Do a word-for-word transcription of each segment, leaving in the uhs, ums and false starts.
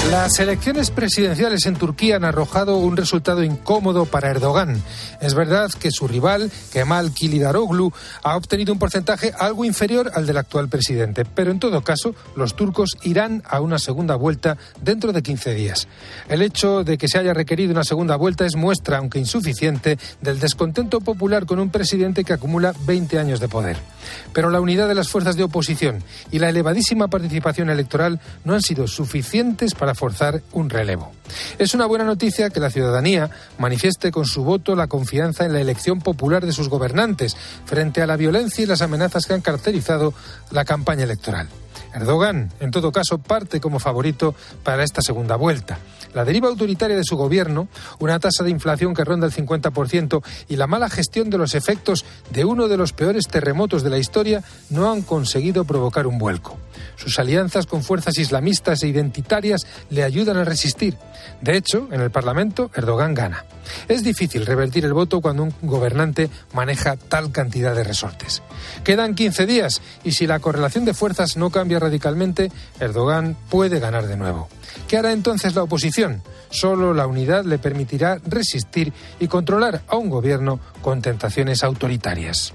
Las elecciones presidenciales en Turquía han arrojado un resultado incómodo para Erdogan. Es verdad que su rival, Kemal Kılıçdaroğlu, ha obtenido un porcentaje algo inferior al del actual presidente, pero en todo caso, los turcos irán a una segunda vuelta dentro de quince días. El hecho de que se haya requerido una segunda vuelta es muestra, aunque insuficiente, del descontento popular con un presidente que acumula veinte años de poder. Pero la unidad de las fuerzas de oposición y la elevadísima participación electoral no han sido suficientes para forzar un relevo. Es una buena noticia que la ciudadanía manifieste con su voto la confianza en la elección popular de sus gobernantes frente a la violencia y las amenazas que han caracterizado la campaña electoral. Erdogan, en todo caso, parte como favorito para esta segunda vuelta. La deriva autoritaria de su gobierno, una tasa de inflación que ronda el cincuenta por ciento y la mala gestión de los efectos de uno de los peores terremotos de la historia no han conseguido provocar un vuelco. Sus alianzas con fuerzas islamistas e identitarias le ayudan a resistir. De hecho, en el Parlamento, Erdogan gana. Es difícil revertir el voto cuando un gobernante maneja tal cantidad de resortes. Quedan quince días y si la correlación de fuerzas no cambia radicalmente, Erdogan puede ganar de nuevo. ¿Qué hará entonces la oposición? Solo la unidad le permitirá resistir y controlar a un gobierno con tentaciones autoritarias.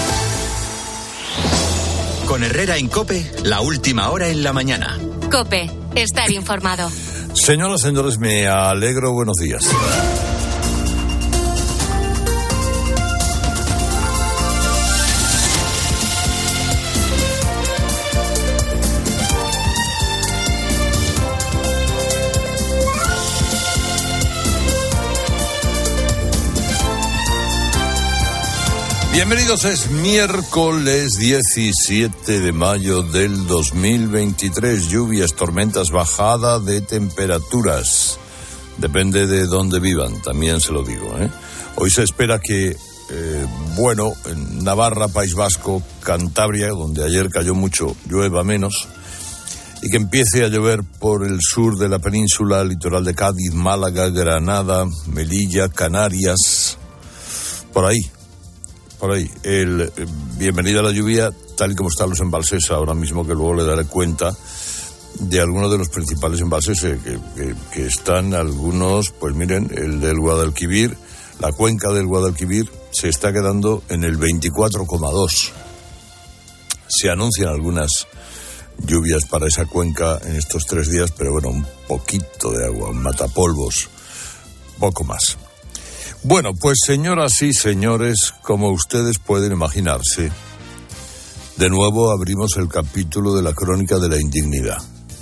Con Herrera en COPE, la última hora en la mañana. COPE, estar informado. Señoras, señores, me alegro. Buenos días. Bienvenidos, es miércoles diecisiete de mayo del dos mil veintitrés. Lluvias, tormentas, bajada de temperaturas. Depende de dónde vivan, también se lo digo, ¿eh? Hoy se espera que, eh, bueno, en Navarra, País Vasco, Cantabria, donde ayer cayó mucho, llueva menos. Y que empiece a llover por el sur de la península, litoral de Cádiz, Málaga, Granada, Melilla, Canarias, por ahí. Por ahí, el eh, bienvenida a la lluvia, tal y como están los embalses ahora mismo, que luego le daré cuenta de algunos de los principales embalses eh, que, que, que están algunos, pues miren, el del Guadalquivir, la cuenca del Guadalquivir se está quedando en el veinticuatro coma dos. Se anuncian algunas lluvias para esa cuenca en estos tres días, pero bueno, un poquito de agua, un matapolvos, poco más. Bueno, pues señoras y señores, como ustedes pueden imaginarse, de nuevo abrimos el capítulo de la crónica de la indignidad,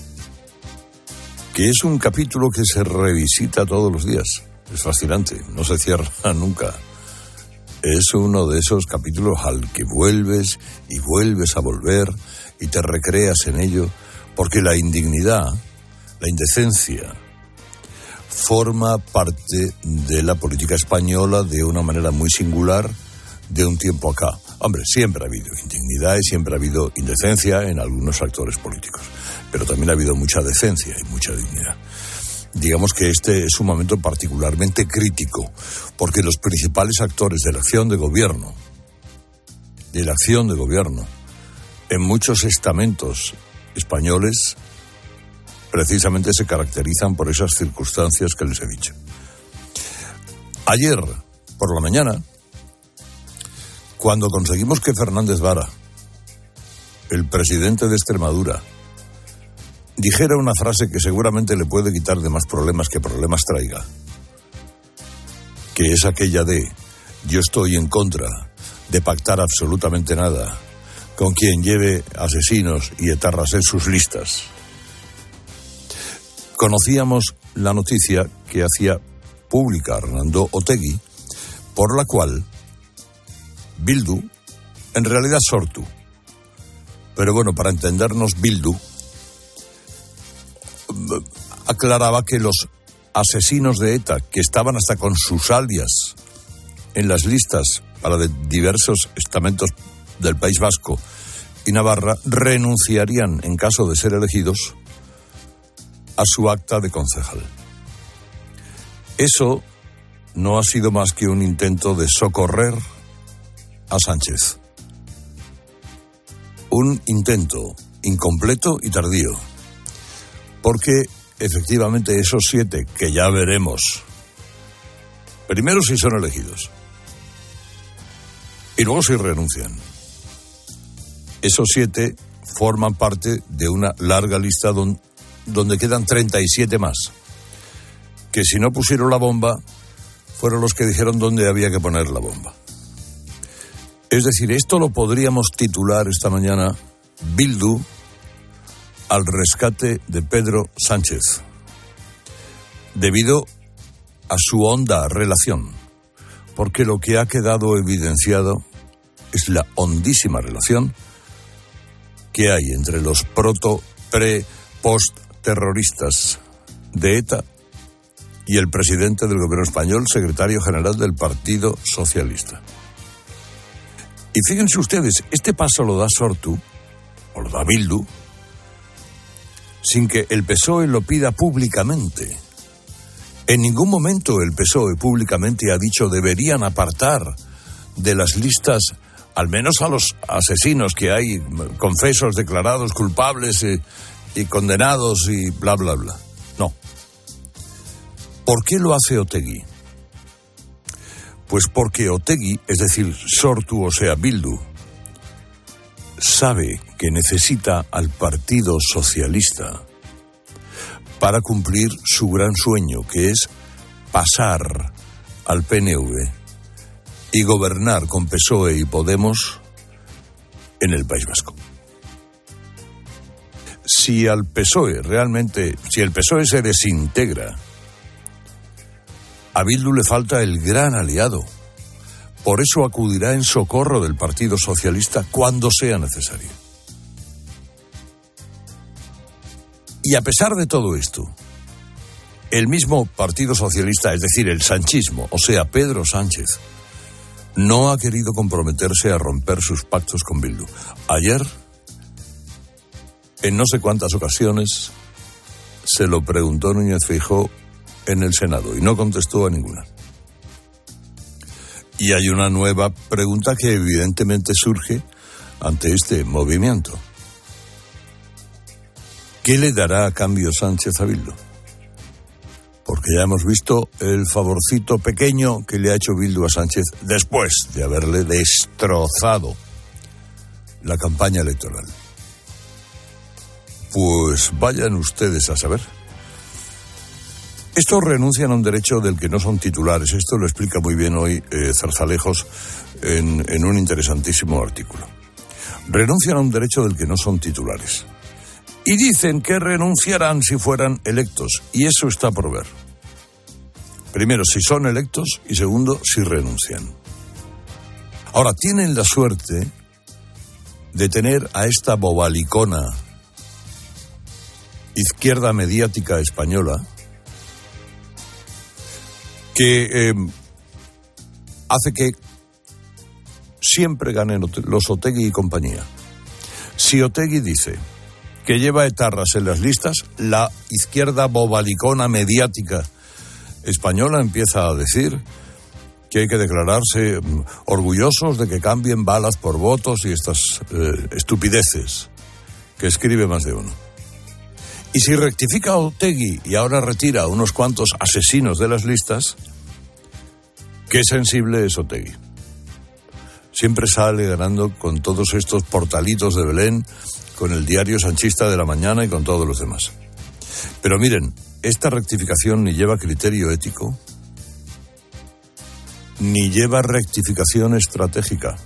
que es un capítulo que se revisita todos los días. Es fascinante, no se cierra nunca. Es uno de esos capítulos al que vuelves y vuelves a volver y te recreas en ello, porque la indignidad, la indecencia, forma parte de la política española de una manera muy singular de un tiempo acá. Hombre, siempre ha habido indignidad y siempre ha habido indecencia en algunos actores políticos, pero también ha habido mucha decencia y mucha dignidad. Digamos que este es un momento particularmente crítico, porque los principales actores de la acción de gobierno, de la acción de gobierno, en muchos estamentos españoles, precisamente se caracterizan por esas circunstancias que les he dicho. Ayer, por la mañana, cuando conseguimos que Fernández Vara, el presidente de Extremadura, dijera una frase que seguramente le puede quitar de más problemas que problemas traiga, que es aquella de: yo estoy en contra de pactar absolutamente nada con quien lleve asesinos y etarras en sus listas. Conocíamos la noticia que hacía pública Hernando Otegi, por la cual Bildu, en realidad Sortu, pero bueno, para entendernos, Bildu, aclaraba que los asesinos de ETA, que estaban hasta con sus alias en las listas para de diversos estamentos del País Vasco y Navarra, renunciarían, en caso de ser elegidos, a su acta de concejal. Eso no ha sido más que un intento de socorrer a Sánchez. Un intento incompleto y tardío, porque efectivamente esos siete, que ya veremos, primero si son elegidos y luego si renuncian, esos siete forman parte de una larga lista don, donde quedan treinta y siete más, que si no pusieron la bomba, fueron los que dijeron dónde había que poner la bomba. Es decir, esto lo podríamos titular esta mañana: Bildu al rescate de Pedro Sánchez, debido a su honda relación, porque lo que ha quedado evidenciado es la hondísima relación que hay entre los proto, pre, post terroristas de ETA y el presidente del gobierno español, secretario general del Partido Socialista. Y fíjense ustedes, este paso lo da Sortu, o lo da Bildu, sin que el P S O E lo pida públicamente. En ningún momento el P S O E públicamente ha dicho deberían apartar de las listas al menos a los asesinos que hay, confesos, declarados culpables y, y condenados y bla, bla, bla. No. ¿Por qué lo hace Otegi? Pues porque Otegi, es decir, Sortu, o sea, Bildu, sabe que necesita al Partido Socialista para cumplir su gran sueño, que es pasar al P N V y gobernar con P S O E y Podemos en el País Vasco. Si al P S O E realmente, si el P S O E se desintegra, a Bildu le falta el gran aliado. Por eso acudirá en socorro del Partido Socialista cuando sea necesario. Y a pesar de todo esto, el mismo Partido Socialista, es decir, el sanchismo, o sea, Pedro Sánchez, no ha querido comprometerse a romper sus pactos con Bildu. Ayer, en no sé cuántas ocasiones, se lo preguntó Núñez Feijóo en el Senado y no contestó a ninguna. Y hay una nueva pregunta que evidentemente surge ante este movimiento. ¿Qué le dará a cambio Sánchez a Bildu? Porque ya hemos visto el favorcito pequeño que le ha hecho Bildu a Sánchez después de haberle destrozado la campaña electoral. Pues vayan ustedes a saber. Estos renuncian a un derecho del que no son titulares. Esto lo explica muy bien hoy eh, Zarzalejos en, en un interesantísimo artículo. Renuncian a un derecho del que no son titulares. Y dicen que renunciarán si fueran electos. Y eso está por ver. Primero, si son electos, y segundo, si renuncian. Ahora, tienen la suerte de tener a esta bobalicona izquierda mediática española que eh, hace que siempre ganen los Otegi y compañía. Si Otegi dice que lleva etarras en las listas, la izquierda bobalicona mediática española empieza a decir que hay que declararse orgullosos de que cambien balas por votos y estas eh, estupideces que escribe más de uno. Y si rectifica Otegi y ahora retira a unos cuantos asesinos de las listas, qué sensible es Otegi. Siempre sale ganando con todos estos portalitos de Belén, con el diario sanchista de la mañana y con todos los demás. Pero miren, esta rectificación ni lleva criterio ético, ni lleva rectificación estratégica.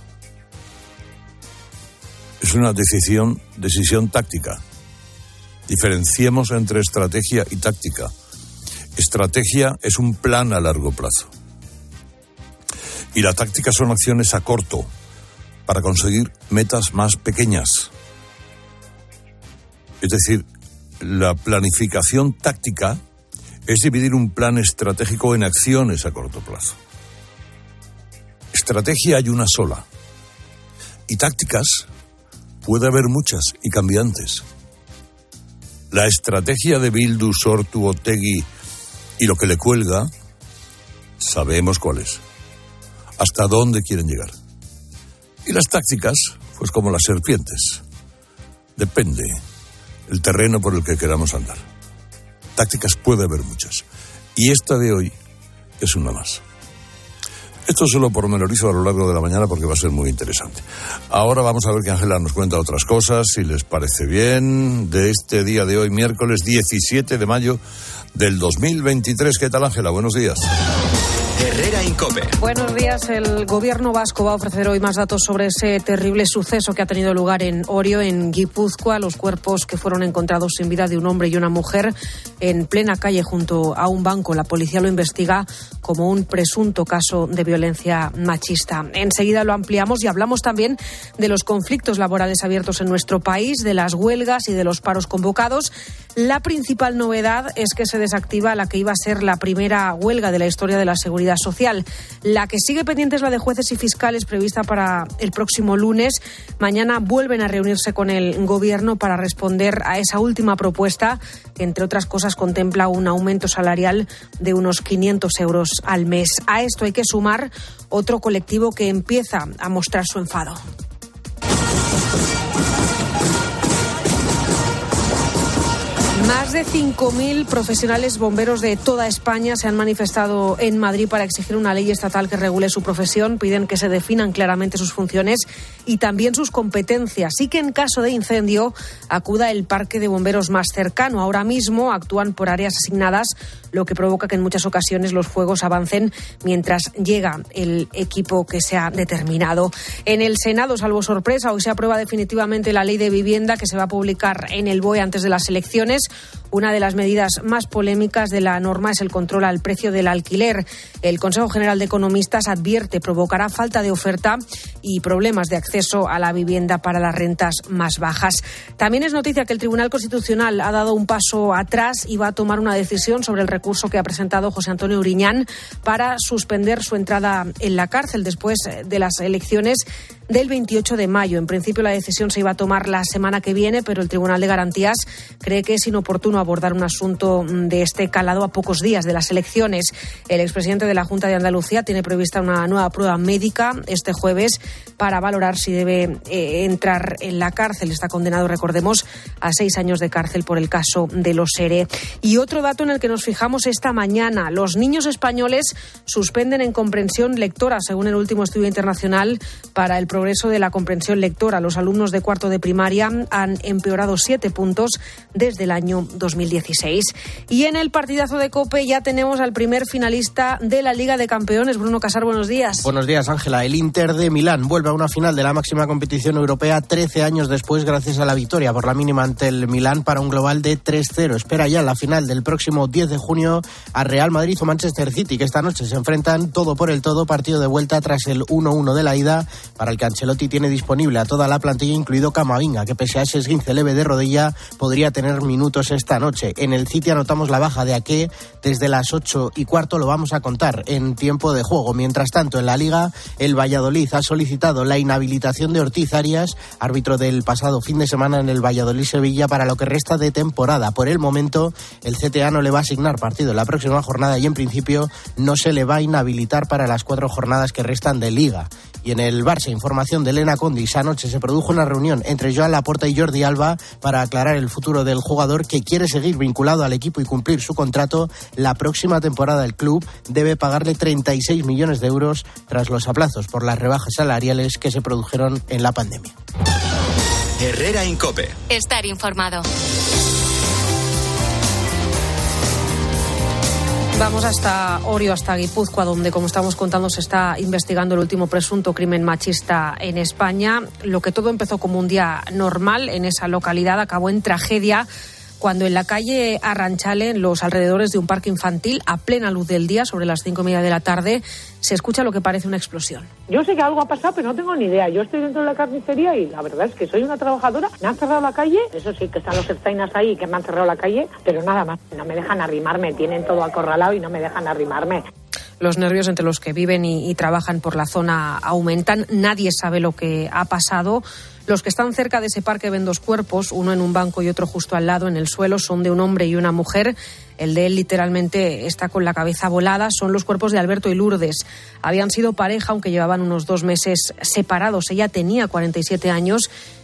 Es una decisión, decisión táctica. Diferenciemos entre estrategia y táctica. Estrategia es un plan a largo plazo. Y la táctica son acciones a corto, para conseguir metas más pequeñas. Es decir, la planificación táctica es dividir un plan estratégico en acciones a corto plazo. Estrategia hay una sola. Y tácticas puede haber muchas y cambiantes. La estrategia de Bildu, Sortu, Otegi y lo que le cuelga, sabemos cuál es. Hasta dónde quieren llegar. Y las tácticas, pues como las serpientes. Depende el terreno por el que queramos andar. Tácticas puede haber muchas. Y esta de hoy es una más. Esto se lo pormenorizo a lo largo de la mañana porque va a ser muy interesante. Ahora vamos a ver que Ángela nos cuenta otras cosas, si les parece bien, de este día de hoy, miércoles diecisiete de mayo del dos mil veintitrés. ¿Qué tal, Ángela? Buenos días. Herrera Incope. Buenos días. El gobierno vasco va a ofrecer hoy más datos sobre ese terrible suceso que ha tenido lugar en Orio, en Guipúzcoa. Los cuerpos que fueron encontrados sin vida de un hombre y una mujer en plena calle junto a un banco. La policía lo investiga como un presunto caso de violencia machista. Enseguida lo ampliamos y hablamos también de los conflictos laborales abiertos en nuestro país, de las huelgas y de los paros convocados. La principal novedad es que se desactiva la que iba a ser la primera huelga de la historia de la seguridad social. La que sigue pendiente es la de jueces y fiscales, prevista para el próximo lunes. Mañana vuelven a reunirse con el gobierno para responder a esa última propuesta, que entre otras cosas contempla un aumento salarial de unos quinientos euros al mes. A esto hay que sumar otro colectivo que empieza a mostrar su enfado. Más de cinco mil profesionales bomberos de toda España se han manifestado en Madrid para exigir una ley estatal que regule su profesión. Piden que se definan claramente sus funciones y también sus competencias, y que en caso de incendio acuda el parque de bomberos más cercano. Ahora mismo actúan por áreas asignadas, lo que provoca que en muchas ocasiones los fuegos avancen mientras llega el equipo que se ha determinado. En el Senado, salvo sorpresa, hoy se aprueba definitivamente la ley de vivienda, que se va a publicar en el B O E antes de las elecciones. Una de las medidas más polémicas de la norma es el control al precio del alquiler. El Consejo General de Economistas advierte provocará falta de oferta y problemas de acceso a la vivienda para las rentas más bajas. También es noticia que el Tribunal Constitucional ha dado un paso atrás y va a tomar una decisión sobre el recurso que ha presentado José Antonio Griñán para suspender su entrada en la cárcel después de las elecciones del veintiocho de mayo. En principio la decisión se iba a tomar la semana que viene, pero el Tribunal de Garantías cree que es inoportuno abordar un asunto de este calado a pocos días de las elecciones. El expresidente de la Junta de Andalucía tiene prevista una nueva prueba médica este jueves para valorar si debe eh, entrar en la cárcel. Está condenado, recordemos, a seis años de cárcel por el caso de los ERE. Y otro dato en el que nos fijamos esta mañana: los niños españoles suspenden en comprensión lectora, según el último estudio internacional para el progreso de la comprensión lectora. Los alumnos de cuarto de primaria han empeorado siete puntos desde el año dos mil dieciséis. Y en el partidazo de COPE ya tenemos al primer finalista de la Liga de Campeones. Bruno Casar, buenos días. Buenos días, Ángela. El Inter de Milán vuelve a una final de la máxima competición europea trece años después, gracias a la victoria por la mínima ante el Milán para un global de tres cero. Espera ya la final del próximo diez de junio a Real Madrid o Manchester City, que esta noche se enfrentan todo por el todo, partido de vuelta tras el uno uno de la ida, para el que Ancelotti tiene disponible a toda la plantilla, incluido Camavinga, que pese a ese esguince leve de rodilla podría tener minutos esta noche. En el City anotamos la baja de Ake desde las ocho y cuarto, lo vamos a contar en tiempo de juego. Mientras tanto, en la Liga, el Valladolid ha solicitado la inhabilitación de Ortiz Arias, árbitro del pasado fin de semana en el Valladolid-Sevilla, para lo que resta de temporada. Por el momento, el C T A no le va a asignar partido en la próxima jornada y en principio no se le va a inhabilitar para las cuatro jornadas que restan de Liga. Y en el Barça, información de Elena Condis. Anoche se produjo una reunión entre Joan Laporta y Jordi Alba para aclarar el futuro del jugador, que quiere seguir vinculado al equipo y cumplir su contrato. La próxima temporada el club debe pagarle treinta y seis millones de euros tras los aplazos por las rebajas salariales que se produjeron en la pandemia. Herrera Incope. Estar informado. Vamos hasta Orio, hasta Guipúzcoa, donde, como estamos contando, se está investigando el último presunto crimen machista en España. Lo que todo empezó como un día normal en esa localidad acabó en tragedia cuando en la calle Arranchale, en los alrededores de un parque infantil, a plena luz del día, sobre las cinco y media de la tarde, se escucha lo que parece una explosión. Yo sé que algo ha pasado, pero no tengo ni idea. Yo estoy dentro de la carnicería y la verdad es que soy una trabajadora. Me han cerrado la calle, eso sí, que están los Steinas ahí, que me han cerrado la calle, pero nada más. No me dejan arrimarme, tienen todo acorralado y no me dejan arrimarme. Los nervios entre los que viven y, y trabajan por la zona aumentan. Nadie sabe lo que ha pasado. Los que están cerca de ese parque ven dos cuerpos, uno en un banco y otro justo al lado en el suelo. Son de un hombre y una mujer. El de él literalmente está con la cabeza volada. Son los cuerpos de Alberto y Lourdes. Habían sido pareja, aunque llevaban unos dos meses separados. Ella tenía cuarenta y siete años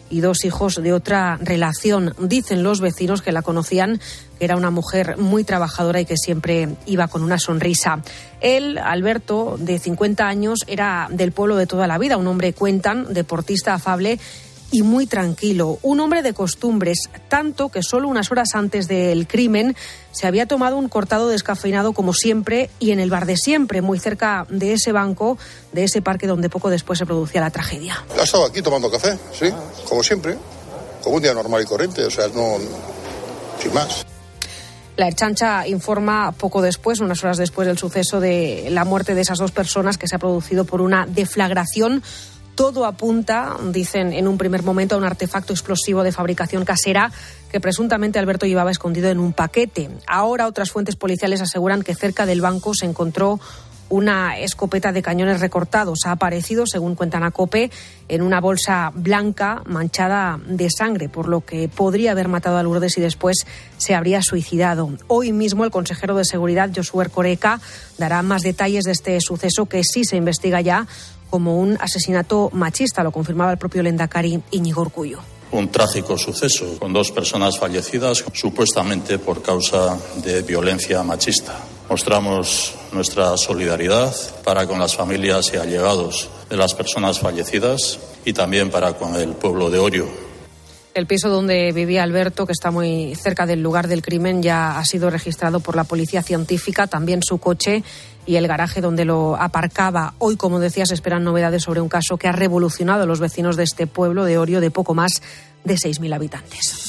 y dos hijos de otra relación. Dicen los vecinos que la conocían, que era una mujer muy trabajadora y que siempre iba con una sonrisa. Él, Alberto, de cincuenta años, era del pueblo de toda la vida, un hombre, cuentan, deportista afable y muy tranquilo, un hombre de costumbres, tanto que solo unas horas antes del crimen se había tomado un cortado descafeinado como siempre y en el bar de siempre, muy cerca de ese banco, de ese parque donde poco después se producía la tragedia. Ha estado aquí tomando café, sí, como siempre, como un día normal y corriente, o sea, no, sin más. La Ertzaintza informa poco después, unas horas después del suceso, de la muerte de esas dos personas que se ha producido por una deflagración. Todo apunta, dicen en un primer momento, a un artefacto explosivo de fabricación casera que presuntamente Alberto llevaba escondido en un paquete. Ahora otras fuentes policiales aseguran que cerca del banco se encontró una escopeta de cañones recortados. Ha aparecido, según cuentan a COPE, en una bolsa blanca manchada de sangre, por lo que podría haber matado a Lourdes y después se habría suicidado. Hoy mismo el consejero de Seguridad, Josu Erkoreka, dará más detalles de este suceso que sí se investiga ya como un asesinato machista, lo confirmaba el propio lehendakari Íñigo Urkullu. Un trágico suceso con dos personas fallecidas supuestamente por causa de violencia machista. Mostramos nuestra solidaridad para con las familias y allegados de las personas fallecidas y también para con el pueblo de Orio. El piso donde vivía Alberto, que está muy cerca del lugar del crimen, ya ha sido registrado por la policía científica, también su coche y el garaje donde lo aparcaba. Hoy, como decías, esperan novedades sobre un caso que ha revolucionado a los vecinos de este pueblo de Orio de poco más de seis mil habitantes.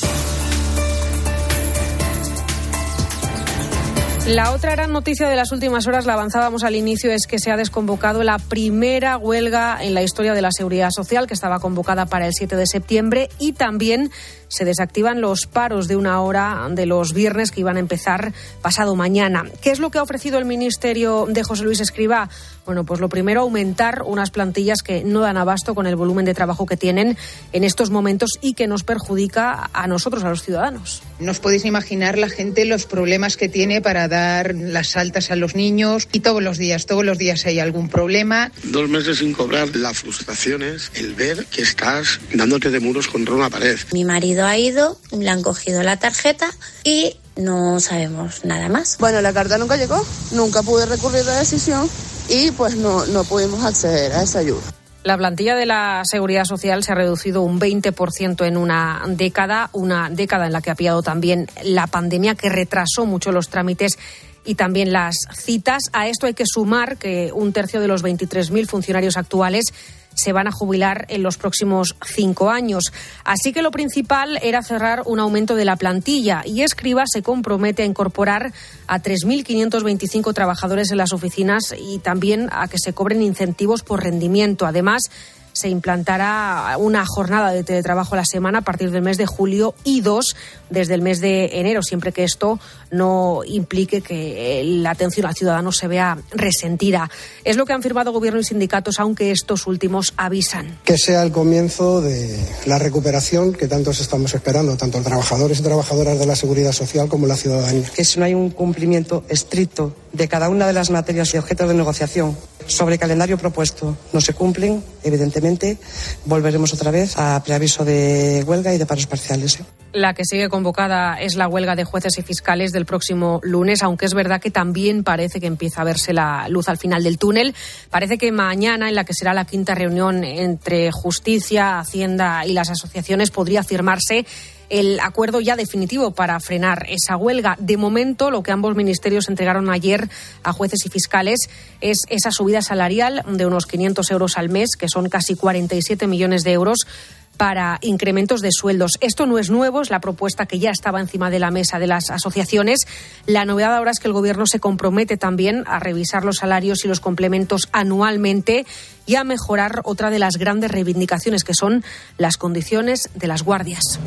La otra gran noticia de las últimas horas, la avanzábamos al inicio, es que se ha desconvocado la primera huelga en la historia de la Seguridad Social, que estaba convocada para el siete de septiembre, y también se desactivan los paros de una hora de los viernes que iban a empezar pasado mañana. ¿Qué es lo que ha ofrecido el Ministerio de José Luis Escrivá? Bueno, pues lo primero, aumentar unas plantillas que no dan abasto con el volumen de trabajo que tienen en estos momentos y que nos perjudica a nosotros, a los ciudadanos. No os podéis imaginar la gente los problemas que tiene para dar las altas a los niños, y todos los días, todos los días hay algún problema. Dos meses sin cobrar, la frustración es el ver que estás dándote de muros contra una pared. Mi marido ha ido, le han cogido la tarjeta y no sabemos nada más. Bueno, la carta nunca llegó, nunca pude recurrir a la decisión y pues no, no pudimos acceder a esa ayuda. La plantilla de la Seguridad Social se ha reducido un veinte por ciento en una década, una década en la que ha pillado también la pandemia, que retrasó mucho los trámites y también las citas. A esto hay que sumar que un tercio de los veintitrés mil funcionarios actuales se van a jubilar en los próximos cinco años. Así que lo principal era cerrar un aumento de la plantilla, y Escrivá se compromete a incorporar a tres mil quinientos veinticinco trabajadores en las oficinas y también a que se cobren incentivos por rendimiento. Además, se implantará una jornada de teletrabajo a la semana a partir del mes de julio y dos desde el mes de enero, siempre que esto no implique que la atención al ciudadano se vea resentida. Es lo que han firmado Gobierno y sindicatos, aunque estos últimos avisan. Que sea el comienzo de la recuperación que tantos estamos esperando, tanto trabajadores y trabajadoras de la Seguridad Social como la ciudadanía. Que si no hay un cumplimiento estricto de cada una de las materias y objetos de negociación sobre el calendario propuesto no se cumplen, evidentemente volveremos otra vez a preaviso de huelga y de paros parciales. La que sigue convocada es la huelga de jueces y fiscales del próximo lunes, aunque es verdad que también parece que empieza a verse la luz al final del túnel. Parece que mañana, en la que será la quinta reunión entre Justicia, Hacienda y las asociaciones, podría firmarse el acuerdo ya definitivo para frenar esa huelga. De momento, lo que ambos ministerios entregaron ayer a jueces y fiscales es esa subida salarial de unos quinientos euros al mes, que son casi cuarenta y siete millones de euros, para incrementos de sueldos. Esto no es nuevo, es la propuesta que ya estaba encima de la mesa de las asociaciones. La novedad ahora es que el Gobierno se compromete también a revisar los salarios y los complementos anualmente y a mejorar otra de las grandes reivindicaciones, que son las condiciones de las guardias.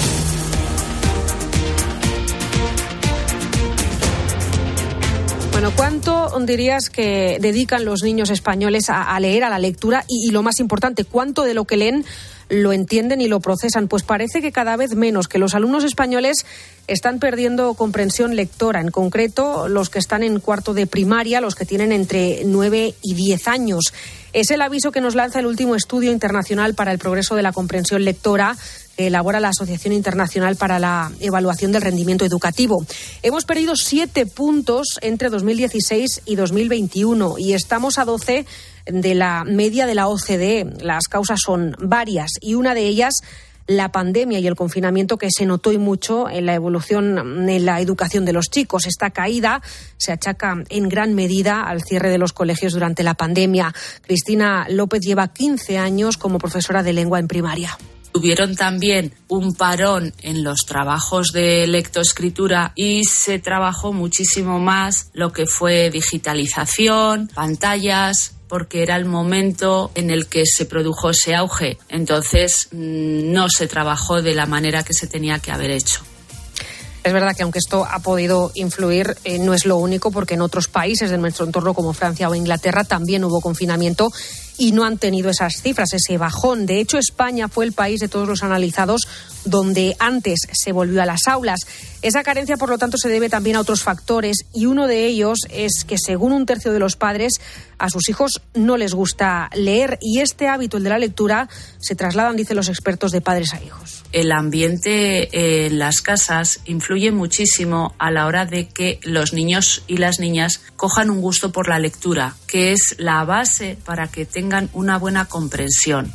Bueno, ¿cuánto dirías que dedican los niños españoles a, a leer, a la lectura? Y, y lo más importante, ¿cuánto de lo que leen lo entienden y lo procesan. Pues parece que cada vez menos, que los alumnos españoles están perdiendo comprensión lectora, en concreto los que están en cuarto de primaria, los que tienen entre nueve y diez años. Es el aviso que nos lanza el último estudio internacional para el progreso de la comprensión lectora que elabora la Asociación Internacional para la Evaluación del Rendimiento Educativo. Hemos perdido siete puntos entre dos mil dieciséis y dos mil veintiuno y estamos a doce de la media de la O C D E. Las causas son varias y una de ellas la pandemia y el confinamiento, que se notó y mucho en la evolución en la educación de los chicos. Esta caída se achaca en gran medida al cierre de los colegios durante la pandemia. Cristina López lleva quince años como profesora de lengua en primaria. Tuvieron también un parón en los trabajos de lectoescritura y se trabajó muchísimo más lo que fue digitalización, pantallas, porque era el momento en el que se produjo ese auge. Entonces, no se trabajó de la manera que se tenía que haber hecho. Es verdad que aunque esto ha podido influir, eh, no es lo único, porque en otros países de nuestro entorno como Francia o Inglaterra también hubo confinamiento y no han tenido esas cifras, ese bajón. De hecho, España fue el país de todos los analizados donde antes se volvió a las aulas. Esa carencia, por lo tanto, se debe también a otros factores y uno de ellos es que, según un tercio de los padres, a sus hijos no les gusta leer y este hábito, el de la lectura, se trasladan, dicen los expertos, de padres a hijos. El ambiente en las casas influye muchísimo a la hora de que los niños y las niñas cojan un gusto por la lectura, que es la base para que tengan una buena comprensión.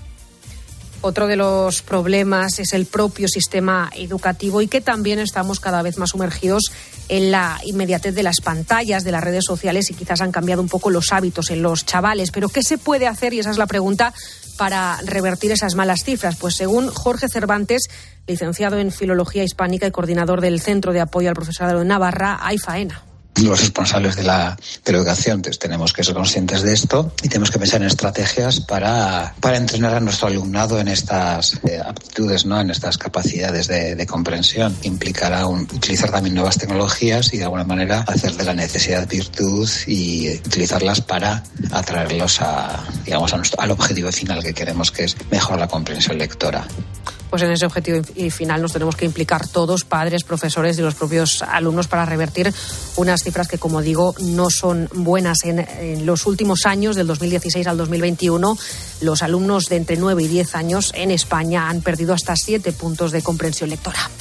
Otro de los problemas es el propio sistema educativo y que también estamos cada vez más sumergidos en la inmediatez de las pantallas, de las redes sociales y quizás han cambiado un poco los hábitos en los chavales. Pero ¿qué se puede hacer? Y esa es la pregunta para revertir esas malas cifras. Pues según Jorge Cervantes, licenciado en Filología Hispánica y coordinador del Centro de Apoyo al Profesorado en Navarra, hay faena. Los responsables de la, de la educación pues, tenemos que ser conscientes de esto y tenemos que pensar en estrategias para, para entrenar a nuestro alumnado en estas eh, aptitudes, ¿no? En estas capacidades de, de comprensión. Implicará un, utilizar también nuevas tecnologías y de alguna manera hacer de la necesidad virtud y utilizarlas para atraerlos a, digamos, a nuestro, al objetivo final que queremos, que es mejorar la comprensión lectora. Pues en ese objetivo final nos tenemos que implicar todos, padres, profesores y los propios alumnos, para revertir unas cifras que, como digo, no son buenas. En, en los últimos años, del dos mil dieciséis al dos mil veintiuno, los alumnos de entre nueve y diez años en España han perdido hasta siete puntos de comprensión lectora.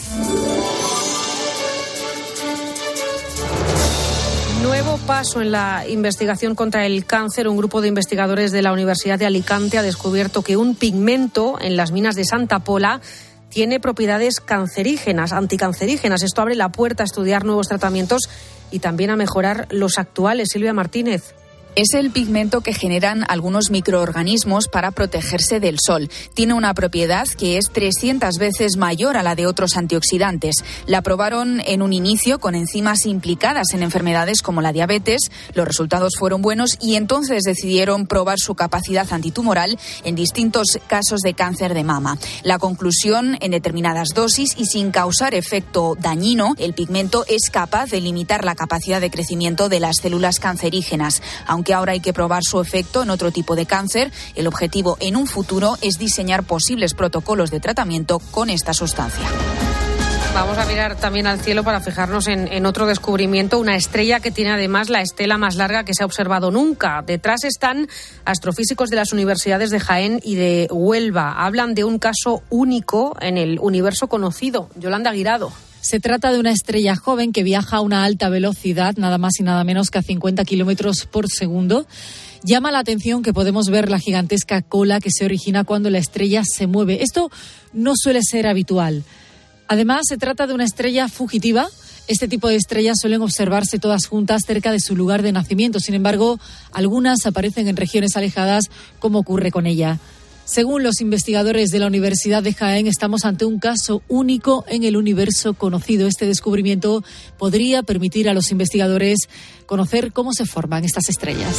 Nuevo paso en la investigación contra el cáncer. Un grupo de investigadores de la Universidad de Alicante ha descubierto que un pigmento en las minas de Santa Pola tiene propiedades cancerígenas, anticancerígenas. Esto abre la puerta a estudiar nuevos tratamientos y también a mejorar los actuales. Silvia Martínez. Es el pigmento que generan algunos microorganismos para protegerse del sol. Tiene una propiedad que es trescientas veces mayor a la de otros antioxidantes. La probaron en un inicio con enzimas implicadas en enfermedades como la diabetes. Los resultados fueron buenos y entonces decidieron probar su capacidad antitumoral en distintos casos de cáncer de mama. La conclusión: en determinadas dosis y sin causar efecto dañino, el pigmento es capaz de limitar la capacidad de crecimiento de las células cancerígenas. Aunque ahora hay que probar su efecto en otro tipo de cáncer, el objetivo en un futuro es diseñar posibles protocolos de tratamiento con esta sustancia. Vamos a mirar también al cielo para fijarnos en, en otro descubrimiento, una estrella que tiene además la estela más larga que se ha observado nunca. Detrás están astrofísicos de las universidades de Jaén y de Huelva. Hablan de un caso único en el universo conocido. Yolanda Guirado. Se trata de una estrella joven que viaja a una alta velocidad, nada más y nada menos que a cincuenta kilómetros por segundo. Llama la atención que podemos ver la gigantesca cola que se origina cuando la estrella se mueve. Esto no suele ser habitual. Además, se trata de una estrella fugitiva. Este tipo de estrellas suelen observarse todas juntas cerca de su lugar de nacimiento. Sin embargo, algunas aparecen en regiones alejadas, como ocurre con ella. Según los investigadores de la Universidad de Jaén, estamos ante un caso único en el universo conocido. Este descubrimiento podría permitir a los investigadores conocer cómo se forman estas estrellas.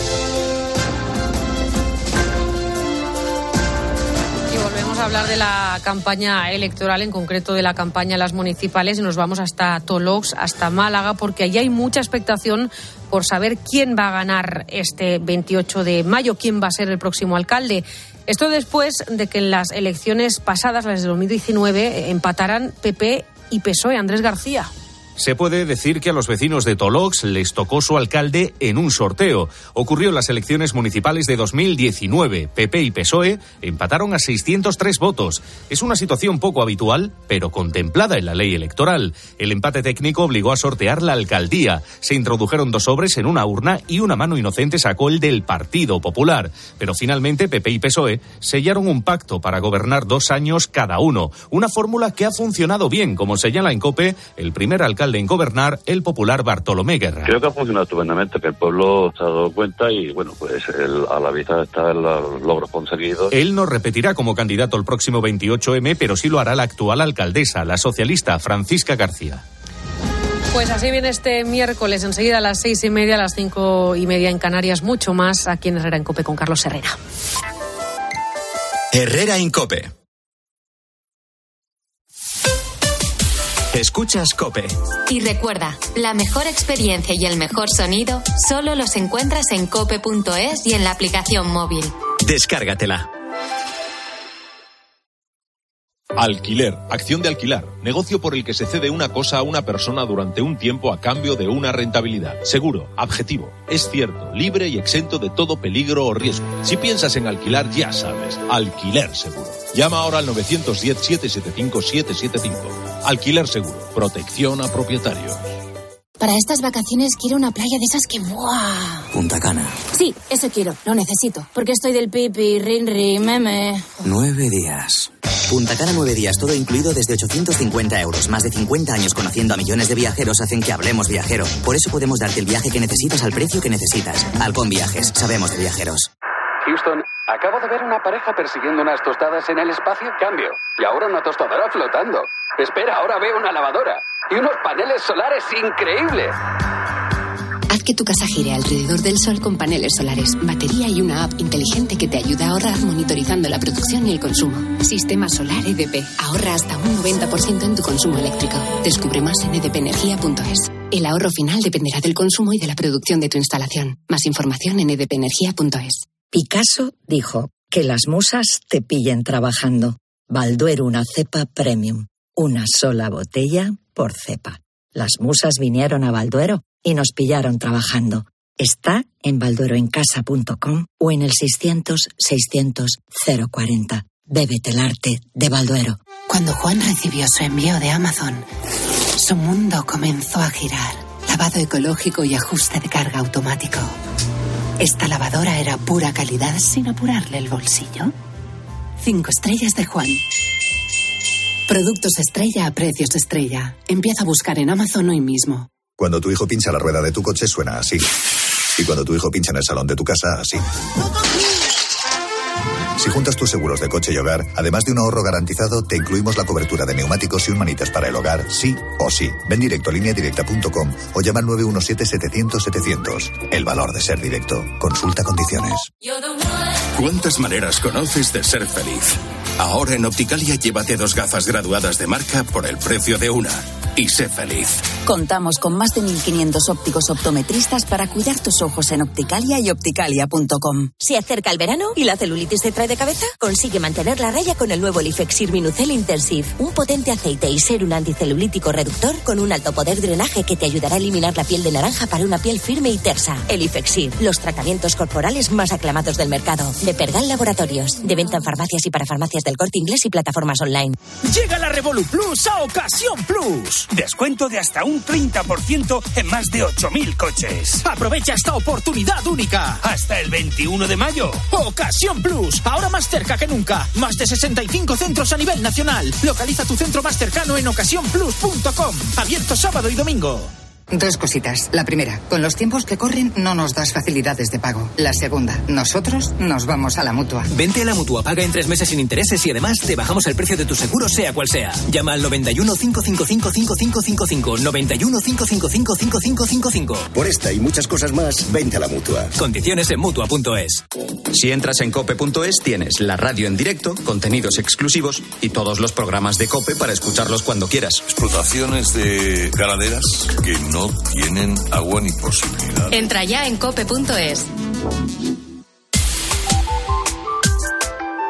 Y volvemos a hablar de la campaña electoral, en concreto de la campaña a las municipales, y nos vamos hasta Tolox, hasta Málaga, porque allí hay mucha expectación por saber quién va a ganar este veintiocho de mayo, quién va a ser el próximo alcalde. Esto después de que en las elecciones pasadas, las de dos mil diecinueve, empataran P P y P S O E. Andrés García. Se puede decir que a los vecinos de Tolox les tocó su alcalde en un sorteo. Ocurrió en las elecciones municipales de dos mil diecinueve. P P y P S O E empataron a seiscientos tres votos. Es una situación poco habitual, pero contemplada en la ley electoral. El empate técnico obligó a sortear la alcaldía. Se introdujeron dos sobres en una urna y una mano inocente sacó el del Partido Popular. Pero finalmente P P y P S O E sellaron un pacto para gobernar dos años cada uno. Una fórmula que ha funcionado bien, como señala en COPE el primer alcalde en gobernar, el popular Bartolomé Guerra. Creo que ha funcionado estupendamente, que el pueblo se ha dado cuenta y, bueno, pues el, a la vista están los logros conseguidos. Él no repetirá como candidato el próximo veintiocho eme, pero sí lo hará la actual alcaldesa, la socialista Francisca García. Pues así viene este miércoles, enseguida a las seis y media, a las cinco y media en Canarias, mucho más aquí en Herrera en COPE con Carlos Herrera. Herrera en COPE. Escuchas COPE. Y recuerda, la mejor experiencia y el mejor sonido solo los encuentras en cope punto es y en la aplicación móvil. Descárgatela. Alquiler, acción de alquilar, negocio por el que se cede una cosa a una persona durante un tiempo a cambio de una rentabilidad. Seguro, objetivo, es cierto, libre y exento de todo peligro o riesgo. Si piensas en alquilar, ya sabes, Alquiler Seguro. Llama ahora al nueve uno cero, siete siete cinco, siete siete cinco. Alquiler Seguro, protección a propietarios. Para estas vacaciones quiero una playa de esas que... ¡buah! Punta Cana. Sí, ese quiero, lo necesito. Porque estoy del pipi, rin, rin, meme. Nueve días. Punta Cana nueve días, todo incluido desde ochocientos cincuenta euros. Más de cincuenta años conociendo a millones de viajeros hacen que hablemos viajero. Por eso podemos darte el viaje que necesitas al precio que necesitas. Halcón Viajes, sabemos de viajeros. Houston, acabo de ver una pareja persiguiendo unas tostadas en el espacio. Cambio. Y ahora una tostadora flotando. Espera, ahora veo una lavadora. Y unos paneles solares increíbles. Haz que tu casa gire alrededor del sol con paneles solares, batería y una app inteligente que te ayuda a ahorrar monitorizando la producción y el consumo. Sistema Solar E D P. Ahorra hasta un noventa por ciento en tu consumo eléctrico. Descubre más en e d p energía punto es. El ahorro final dependerá del consumo y de la producción de tu instalación. Más información en e d p energía punto es. Picasso dijo que las musas te pillen trabajando. Balduero, una cepa premium. Una sola botella por cepa. Las musas vinieron a Balduero y nos pillaron trabajando. Está en baldueroencasa punto com o en el seiscientos, seiscientos, cero cuarenta. Bébete el arte de Balduero. Cuando Juan recibió su envío de Amazon, su mundo comenzó a girar. Lavado ecológico y ajuste de carga automático. Esta lavadora era pura calidad sin apurarle el bolsillo. Cinco estrellas de Juan. Productos estrella a precios estrella. Empieza a buscar en Amazon hoy mismo. Cuando tu hijo pincha la rueda de tu coche suena así. Y cuando tu hijo pincha en el salón de tu casa, así. Si juntas tus seguros de coche y hogar, además de un ahorro garantizado, te incluimos la cobertura de neumáticos y un manitas para el hogar, sí o sí. Ven directo a línea directa punto com o llama al nueve uno siete, setecientos, setecientos. El valor de ser directo. Consulta condiciones. ¿Cuántas maneras conoces de ser feliz? Ahora en Opticalia llévate dos gafas graduadas de marca por el precio de una. Y sé feliz. Contamos con más de mil quinientos ópticos optometristas para cuidar tus ojos en Opticalia y opticalia punto com. Se acerca el verano y la celulitis te trae de cabeza. Consigue mantener la raya con el nuevo Lifexir Minucel Intensive. Un potente aceite y serum anticelulítico reductor con un alto poder drenaje que te ayudará a eliminar la piel de naranja para una piel firme y tersa. El Lifexir, los tratamientos corporales más aclamados del mercado. De Pergal Laboratorios. De venta en farmacias y para farmacias del Corte Inglés y plataformas online. Llega la Revolut Plus a Ocasión Plus. Descuento de hasta un treinta por ciento en más de ocho mil coches. Aprovecha esta oportunidad única hasta el veintiuno de mayo. Ocasión Plus, ahora más cerca que nunca. Más de sesenta y cinco centros a nivel nacional. Localiza tu centro más cercano en ocasión plus punto com. Abierto sábado y domingo. Dos cositas. La primera, con los tiempos que corren no nos das facilidades de pago. La segunda, nosotros nos vamos a la Mutua. Vente a la Mutua, paga en tres meses sin intereses y además te bajamos el precio de tu seguro sea cual sea. Llama al noventa y uno, cinco cinco cinco, cinco cinco cinco cinco, noventa y uno, cinco cinco cinco, cinco cinco cinco cinco. Por esta y muchas cosas más, vente a la Mutua. Condiciones en Mutua punto es. Si entras en cope punto es tienes la radio en directo, contenidos exclusivos y todos los programas de COPE para escucharlos cuando quieras. Explotaciones de ganaderas que no tienen agua ni posibilidad. Entra ya en cope punto es.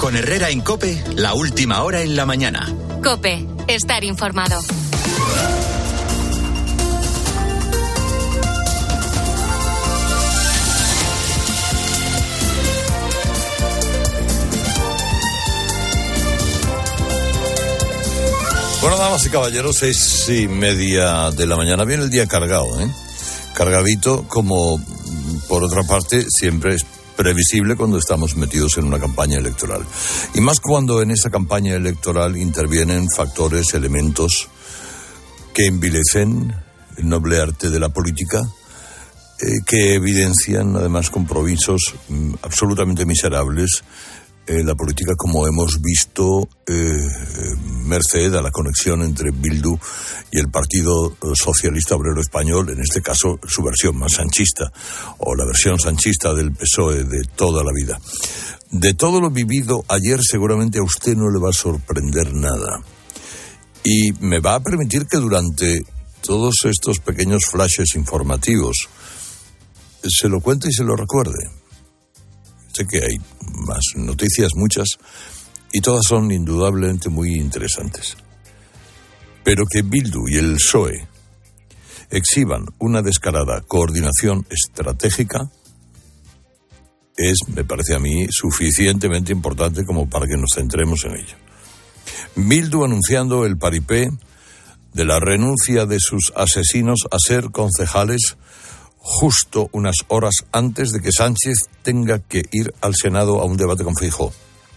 Con Herrera en COPE, la última hora en la mañana. COPE, estar informado. Bueno, damas y caballeros, seis y media de la mañana. Viene el día cargado, ¿eh? Cargadito, como por otra parte siempre es previsible cuando estamos metidos en una campaña electoral. Y más cuando en esa campaña electoral intervienen factores, elementos que envilecen el noble arte de la política, eh, que evidencian además compromisos mm, absolutamente miserables. Eh, la política, como hemos visto, eh, merced a la conexión entre Bildu y el Partido Socialista Obrero Español, en este caso su versión más sanchista, o la versión sanchista del P S O E de toda la vida. De todo lo vivido ayer, seguramente a usted no le va a sorprender nada. Y me va a permitir que durante todos estos pequeños flashes informativos se lo cuente y se lo recuerde. Sé que hay más noticias, muchas, y todas son indudablemente muy interesantes. Pero que Bildu y el P S O E exhiban una descarada coordinación estratégica es, me parece a mí, suficientemente importante como para que nos centremos en ello. Bildu anunciando el paripé de la renuncia de sus asesinos a ser concejales justo unas horas antes de que Sánchez tenga que ir al Senado a un debate con Feijóo.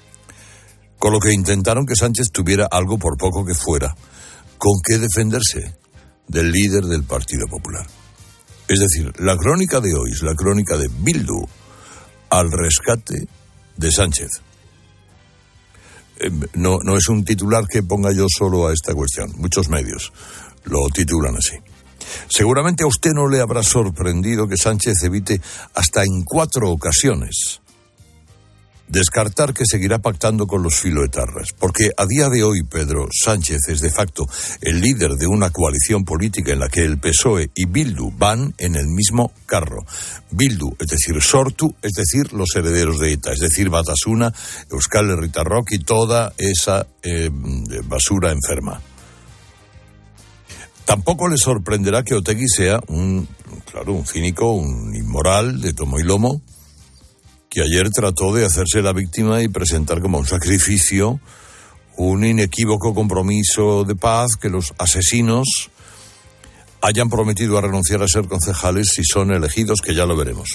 Con lo que intentaron que Sánchez tuviera algo, por poco que fuera, con qué defenderse del líder del Partido Popular. Es decir, la crónica de hoy es la crónica de Bildu al rescate de Sánchez. Eh, no, no es un titular que ponga yo solo a esta cuestión. Muchos medios lo titulan así. Seguramente a usted no le habrá sorprendido que Sánchez evite hasta en cuatro ocasiones descartar que seguirá pactando con los filoetarras, porque a día de hoy Pedro Sánchez es de facto el líder de una coalición política en la que el P S O E y Bildu van en el mismo carro. Bildu, es decir, Sortu, es decir, los herederos de ETA, es decir, Batasuna, Euskal Herritarrok y toda esa eh, basura enferma. Tampoco le sorprenderá que Otegi sea un, claro, un cínico, un inmoral de tomo y lomo, que ayer trató de hacerse la víctima y presentar como un sacrificio un inequívoco compromiso de paz, que los asesinos hayan prometido a renunciar a ser concejales si son elegidos, que ya lo veremos.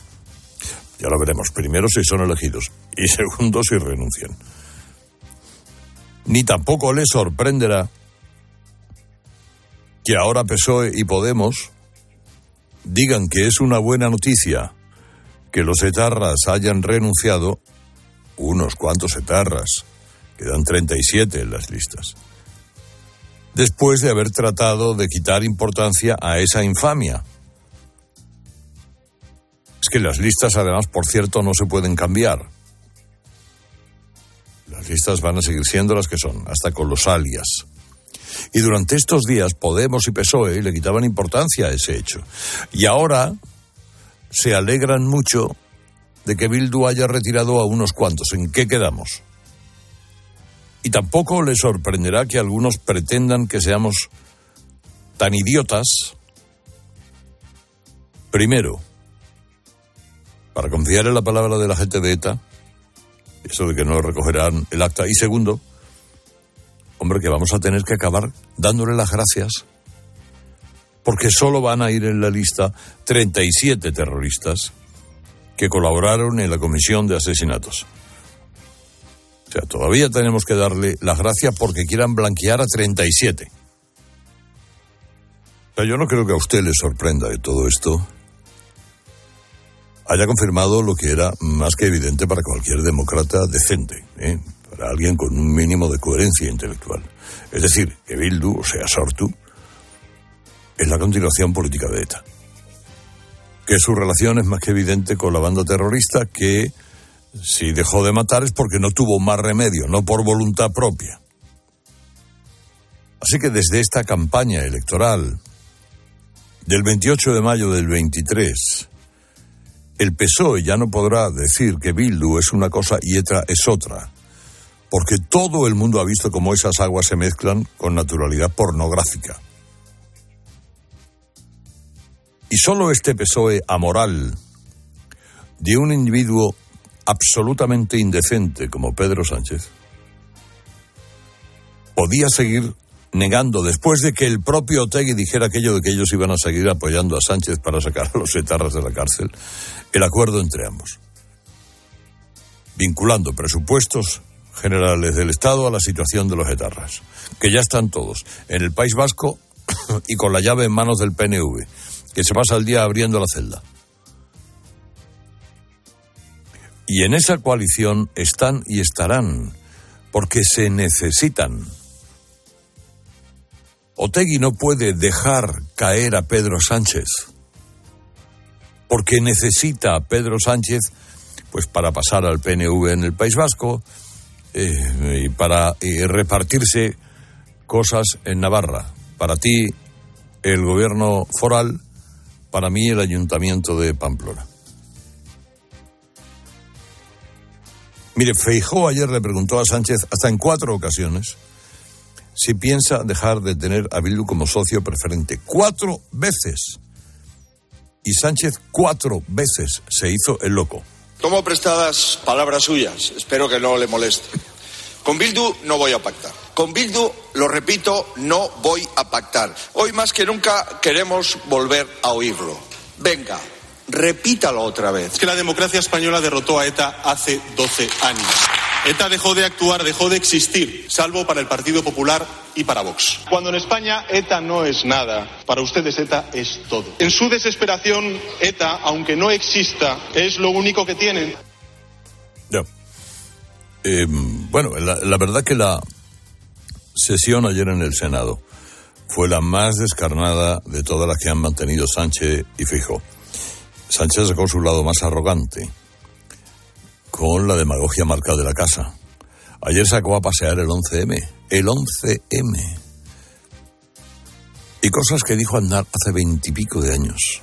Ya lo veremos. Primero si son elegidos y segundo si renuncian. Ni tampoco le sorprenderá que ahora P S O E y Podemos digan que es una buena noticia que los etarras hayan renunciado, unos cuantos etarras, quedan treinta y siete en las listas, después de haber tratado de quitar importancia a esa infamia. Es que las listas, además, por cierto, no se pueden cambiar. Las listas van a seguir siendo las que son, hasta con los alias. Y durante estos días Podemos y P S O E le quitaban importancia a ese hecho. Y ahora se alegran mucho de que Bildu haya retirado a unos cuantos. ¿En qué quedamos? Y tampoco le sorprenderá que algunos pretendan que seamos tan idiotas, primero, para confiar en la palabra de la gente de ETA, eso de que no recogerán el acta, y segundo, hombre, que vamos a tener que acabar dándole las gracias, porque solo van a ir en la lista treinta y siete terroristas que colaboraron en la comisión de asesinatos. O sea, todavía tenemos que darle las gracias porque quieran blanquear a treinta y siete. O sea, yo no creo que a usted le sorprenda de todo esto haya confirmado lo que era más que evidente para cualquier demócrata decente, ¿eh? Para alguien con un mínimo de coherencia intelectual. Es decir, que Bildu, o sea, Sortu, es la continuación política de ETA. Que su relación es más que evidente con la banda terrorista, que si dejó de matar es porque no tuvo más remedio, no por voluntad propia. Así que desde esta campaña electoral del veintiocho de mayo del veintitrés, el P S O E ya no podrá decir que Bildu es una cosa y ETA es otra. porque todo el mundo ha visto cómo esas aguas se mezclan con naturalidad pornográfica. Y solo este P S O E amoral de un individuo absolutamente indecente como Pedro Sánchez podía seguir negando, después de que el propio Otegi dijera aquello de que ellos iban a seguir apoyando a Sánchez para sacar a los etarras de la cárcel, el acuerdo entre ambos, vinculando presupuestos generales del Estado a la situación de los etarras, que ya están todos en el País Vasco y con la llave en manos del P N V, que se pasa el día abriendo la celda. Y en esa coalición están y estarán, porque se necesitan. Otegi no puede dejar caer a Pedro Sánchez, porque necesita a Pedro Sánchez pues para pasar al P N V en el País Vasco eh, y para eh, repartirse cosas en Navarra. Para ti, el gobierno foral, para mí, el ayuntamiento de Pamplona. Mire, Feijóo ayer le preguntó a Sánchez hasta en cuatro ocasiones si piensa dejar de tener a Bildu como socio preferente. Cuatro veces. Y Sánchez cuatro veces se hizo el loco. Tomo prestadas palabras suyas, espero que no le moleste. Con Bildu no voy a pactar. Con Bildu, lo repito, no voy a pactar. Hoy más que nunca queremos volver a oírlo. Venga, repítalo otra vez. Es que la democracia española derrotó a ETA hace doce años. ETA dejó de actuar, dejó de existir, salvo para el Partido Popular y para Vox. Cuando en España ETA no es nada, para ustedes ETA es todo. En su desesperación, ETA, aunque no exista, es lo único que tienen. Ya. Eh, bueno, la, la verdad que la sesión ayer en el Senado fue la más descarnada de todas las que han mantenido Sánchez y Feijóo. Sánchez sacó su lado más arrogante, con la demagogia marca de la casa. Ayer sacó a pasear el once eme. El once eme. Y cosas que dijo andar hace veintipico de años.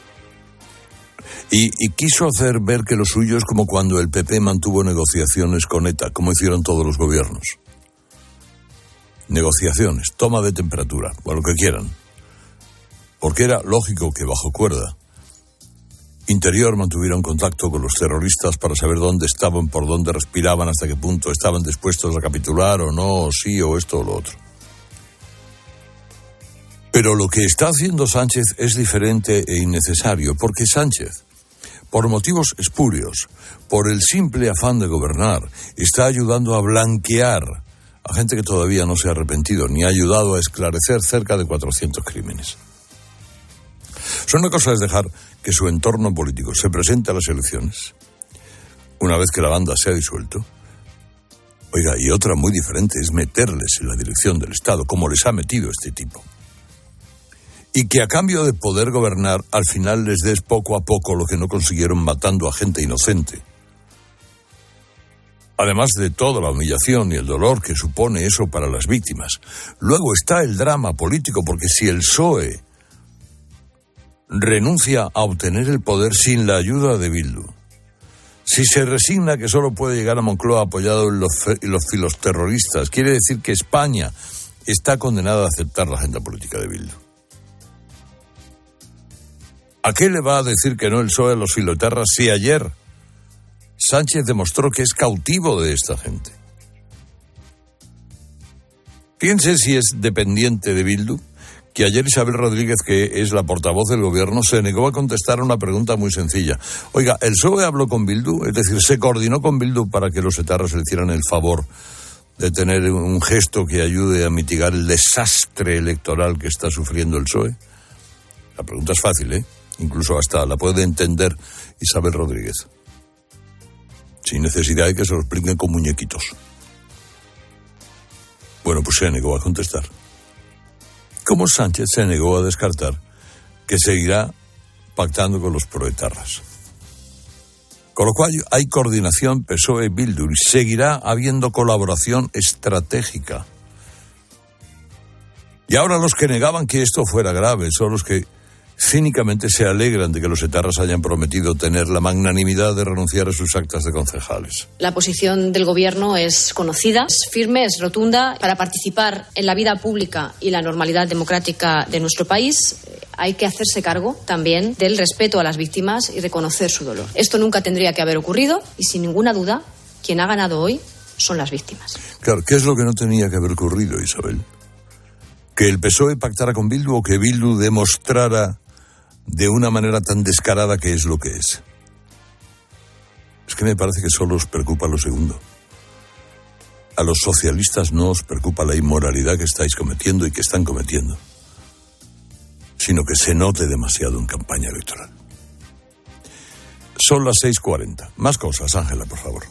Y, y quiso hacer ver que lo suyo es como cuando el P P mantuvo negociaciones con ETA, como hicieron todos los gobiernos. Negociaciones, toma de temperatura, o lo que quieran. Porque era lógico que bajo cuerda Interior mantuvieron contacto con los terroristas para saber dónde estaban, por dónde respiraban, hasta qué punto estaban dispuestos a capitular o no, o sí, o esto o lo otro. Pero lo que está haciendo Sánchez es diferente e innecesario, porque Sánchez, por motivos espurios, por el simple afán de gobernar, está ayudando a blanquear a gente que todavía no se ha arrepentido, ni ha ayudado a esclarecer cerca de cuatrocientos crímenes. So, una cosa es dejar que su entorno político se presente a las elecciones, una vez que la banda se ha disuelto. Oiga, y otra muy diferente es meterles en la dirección del Estado, como les ha metido este tipo. Y que a cambio de poder gobernar, al final les des poco a poco lo que no consiguieron matando a gente inocente. Además de toda la humillación y el dolor que supone eso para las víctimas. Luego está el drama político, porque si el P S O E renuncia a obtener el poder sin la ayuda de Bildu, si se resigna que solo puede llegar a Moncloa apoyado en los, fe- en los filoterroristas, quiere decir que España está condenada a aceptar la agenda política de Bildu. ¿A qué le va a decir que no el P S O E a los filoterras si ayer Sánchez demostró que es cautivo de esta gente? Piense si es dependiente de Bildu, que ayer Isabel Rodríguez, que es la portavoz del gobierno, se negó a contestar a una pregunta muy sencilla. Oiga, ¿el P S O E habló con Bildu? Es decir, ¿se coordinó con Bildu para que los etarras le hicieran el favor de tener un gesto que ayude a mitigar el desastre electoral que está sufriendo el P S O E? La pregunta es fácil, ¿eh? Incluso hasta la puede entender Isabel Rodríguez, sin necesidad de que se lo expliquen con muñequitos. Bueno, pues se negó a contestar. Como Sánchez se negó a descartar que seguirá pactando con los proetarras. Con lo cual hay coordinación P S O E-Bildu y seguirá habiendo colaboración estratégica. Y ahora los que negaban que esto fuera grave son los que cínicamente se alegran de que los etarras hayan prometido tener la magnanimidad de renunciar a sus actas de concejales. La posición del Gobierno es conocida, es firme, es rotunda. Para participar en la vida pública y la normalidad democrática de nuestro país hay que hacerse cargo también del respeto a las víctimas y reconocer su dolor. Esto nunca tendría que haber ocurrido y, sin ninguna duda, quien ha ganado hoy son las víctimas. Claro, ¿qué es lo que no tenía que haber ocurrido, Isabel? ¿Que el P S O E pactara con Bildu o que Bildu demostrara de una manera tan descarada que es lo que es? Es que me parece que solo os preocupa lo segundo. A los socialistas no os preocupa la inmoralidad que estáis cometiendo y que están cometiendo, sino que se note demasiado en campaña electoral. Son las seis cuarenta. Más cosas, Ángela, por favor.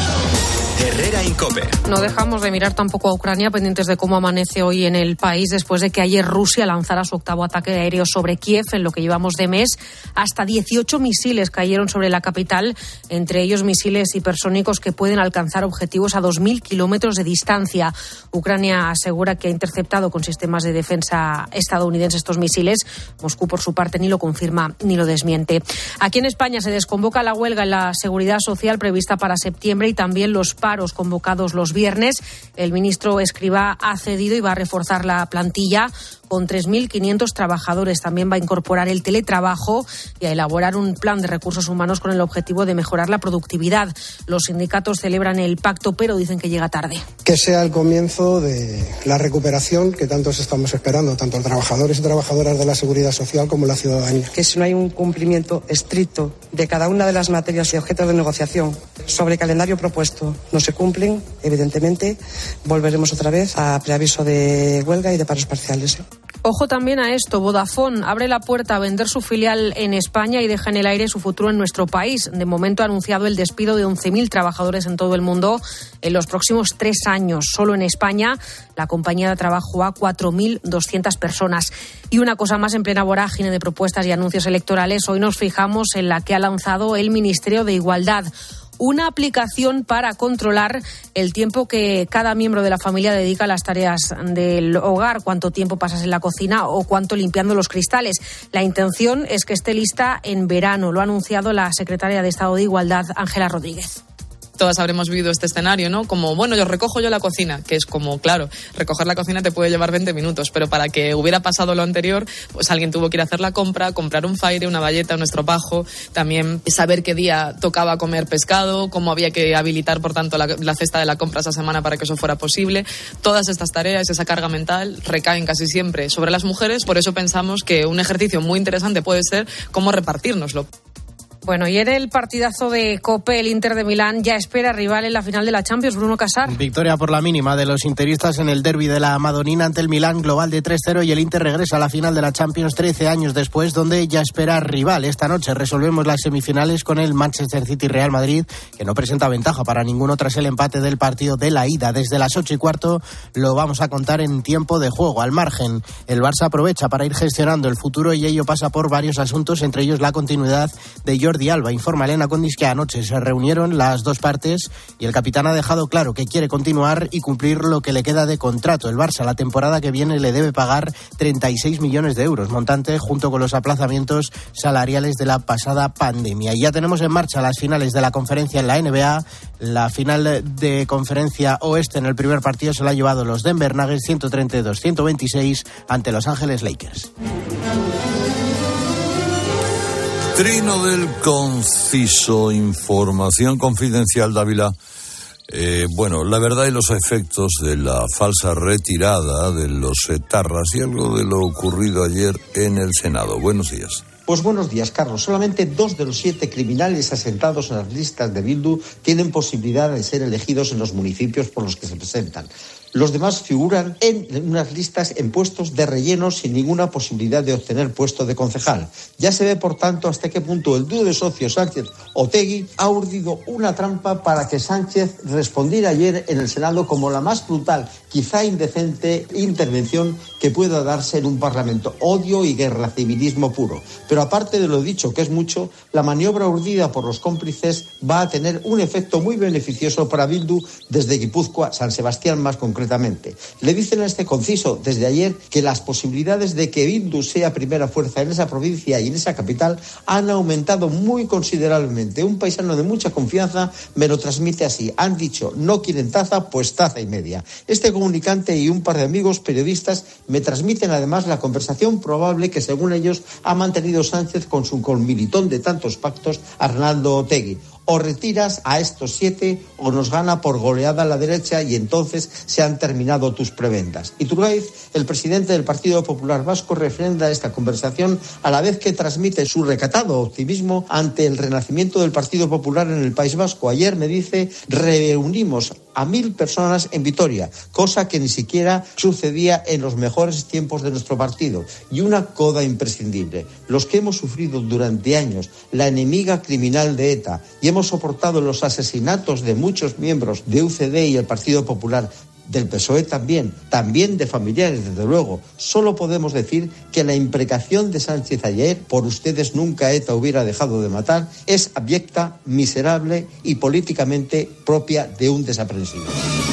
Herrera Incope. No dejamos de mirar tampoco a Ucrania, pendientes de cómo amanece hoy en el país, después de que ayer Rusia lanzara su octavo ataque aéreo sobre Kiev. En lo que llevamos de mes, hasta dieciocho misiles cayeron sobre la capital, entre ellos misiles hipersónicos que pueden alcanzar objetivos a dos mil kilómetros de distancia. Ucrania asegura que ha interceptado con sistemas de defensa estadounidenses estos misiles. Moscú, por su parte, ni lo confirma ni lo desmiente. Aquí en España se desconvoca la huelga en la Seguridad Social prevista para septiembre y también los paros convocados los viernes. El ministro Escrivá ha cedido y va a reforzar la plantilla con tres mil quinientos trabajadores. También va a incorporar el teletrabajo y a elaborar un plan de recursos humanos con el objetivo de mejorar la productividad. Los sindicatos celebran el pacto, pero dicen que llega tarde. Que sea el comienzo de la recuperación que tantos estamos esperando, tanto trabajadores y trabajadoras de la Seguridad Social como la ciudadanía. Que si no hay un cumplimiento estricto de cada una de las materias y objetos de negociación sobre el calendario propuesto no se cumplen, evidentemente volveremos otra vez a preaviso de huelga y de paros parciales. Ojo también a esto, Vodafone abre la puerta a vender su filial en España y deja en el aire su futuro en nuestro país. De momento ha anunciado el despido de once mil trabajadores en todo el mundo en los próximos tres años. Solo en España la compañía da trabajo a cuatro mil doscientas personas. Y una cosa más, en plena vorágine de propuestas y anuncios electorales, hoy nos fijamos en la que ha lanzado el Ministerio de Igualdad. Una aplicación para controlar el tiempo que cada miembro de la familia dedica a las tareas del hogar, cuánto tiempo pasas en la cocina o cuánto limpiando los cristales. La intención es que esté lista en verano, lo ha anunciado la secretaria de Estado de Igualdad, Ángela Rodríguez. Todas habremos vivido este escenario, ¿no? Como, bueno, yo recojo yo la cocina, que es como, claro, recoger la cocina te puede llevar veinte minutos, pero para que hubiera pasado lo anterior, pues alguien tuvo que ir a hacer la compra, comprar un faire, una bayeta, un estropajo, también saber qué día tocaba comer pescado, cómo había que habilitar, por tanto, la, la cesta de la compra esa semana para que eso fuera posible. Todas estas tareas, esa carga mental, recaen casi siempre sobre las mujeres, por eso pensamos que un ejercicio muy interesante puede ser cómo repartírnoslo. Bueno, y en el partidazo de COPE, el Inter de Milán ya espera rival en la final de la Champions, Bruno Casar. Victoria por la mínima de los interistas en el derbi de la Madonina ante el Milán, global de tres cero, y el Inter regresa a la final de la Champions trece años después, donde ya espera rival. Esta noche resolvemos las semifinales con el Manchester City Real Madrid, que no presenta ventaja para ninguno tras el empate del partido de la ida. Desde las ocho y cuarto lo vamos a contar en tiempo de juego. Al margen, el Barça aprovecha para ir gestionando el futuro y ello pasa por varios asuntos, entre ellos la continuidad de Jordi Alba. Informa Elena Condis que anoche se reunieron las dos partes y el capitán ha dejado claro que quiere continuar y cumplir lo que le queda de contrato. El Barça la temporada que viene le debe pagar treinta y seis millones de euros, montante junto con los aplazamientos salariales de la pasada pandemia. Y ya tenemos en marcha las finales de la conferencia en la N B A. La final de conferencia oeste en el primer partido se la han llevado los Denver Nuggets ciento treinta y dos a ciento veintiséis ante Los Ángeles Lakers. Trino del Conciso, información confidencial, Dávila. Eh, bueno, la verdad y los efectos de la falsa retirada de los etarras y algo de lo ocurrido ayer en el Senado. Buenos días. Pues buenos días, Carlos. Solamente dos de los siete criminales asentados en las listas de Bildu tienen posibilidad de ser elegidos en los municipios por los que se presentan. Los demás figuran en unas listas en puestos de relleno sin ninguna posibilidad de obtener puesto de concejal. Ya se ve, por tanto, hasta qué punto el dúo de socios Sánchez-Otegi ha urdido una trampa para que Sánchez respondiera ayer en el Senado como la más brutal, quizá indecente, intervención que pueda darse en un Parlamento. Odio y guerra civilismo puro. Pero aparte de lo dicho, que es mucho, la maniobra urdida por los cómplices va a tener un efecto muy beneficioso para Bildu desde Guipúzcoa, San Sebastián más concreto. concretamente. Le dicen a este conciso desde ayer que las posibilidades de que Bildu sea primera fuerza en esa provincia y en esa capital han aumentado muy considerablemente. Un paisano de mucha confianza me lo transmite así. Han dicho, no quieren taza, pues taza y media. Este comunicante y un par de amigos periodistas me transmiten además la conversación probable que, según ellos, ha mantenido Sánchez con su comilitón de tantos pactos, Arnaldo Otegi. O retiras a estos siete o nos gana por goleada la derecha y entonces se han terminado tus prebendas. Iturgaiz, el presidente del Partido Popular Vasco, refrenda esta conversación a la vez que transmite su recatado optimismo ante el renacimiento del Partido Popular en el País Vasco. Ayer me dice, reunimos a mil personas en Vitoria, cosa que ni siquiera sucedía en los mejores tiempos de nuestro partido. Y una coda imprescindible. Los que hemos sufrido durante años la enemiga criminal de ETA y hemos soportado los asesinatos de muchos miembros de U C D y el Partido Popular, del P S O E también, también de familiares, desde luego. Solo podemos decir que la imprecación de Sánchez ayer, por ustedes nunca ETA hubiera dejado de matar, es abyecta, miserable y políticamente propia de un desaprensivo.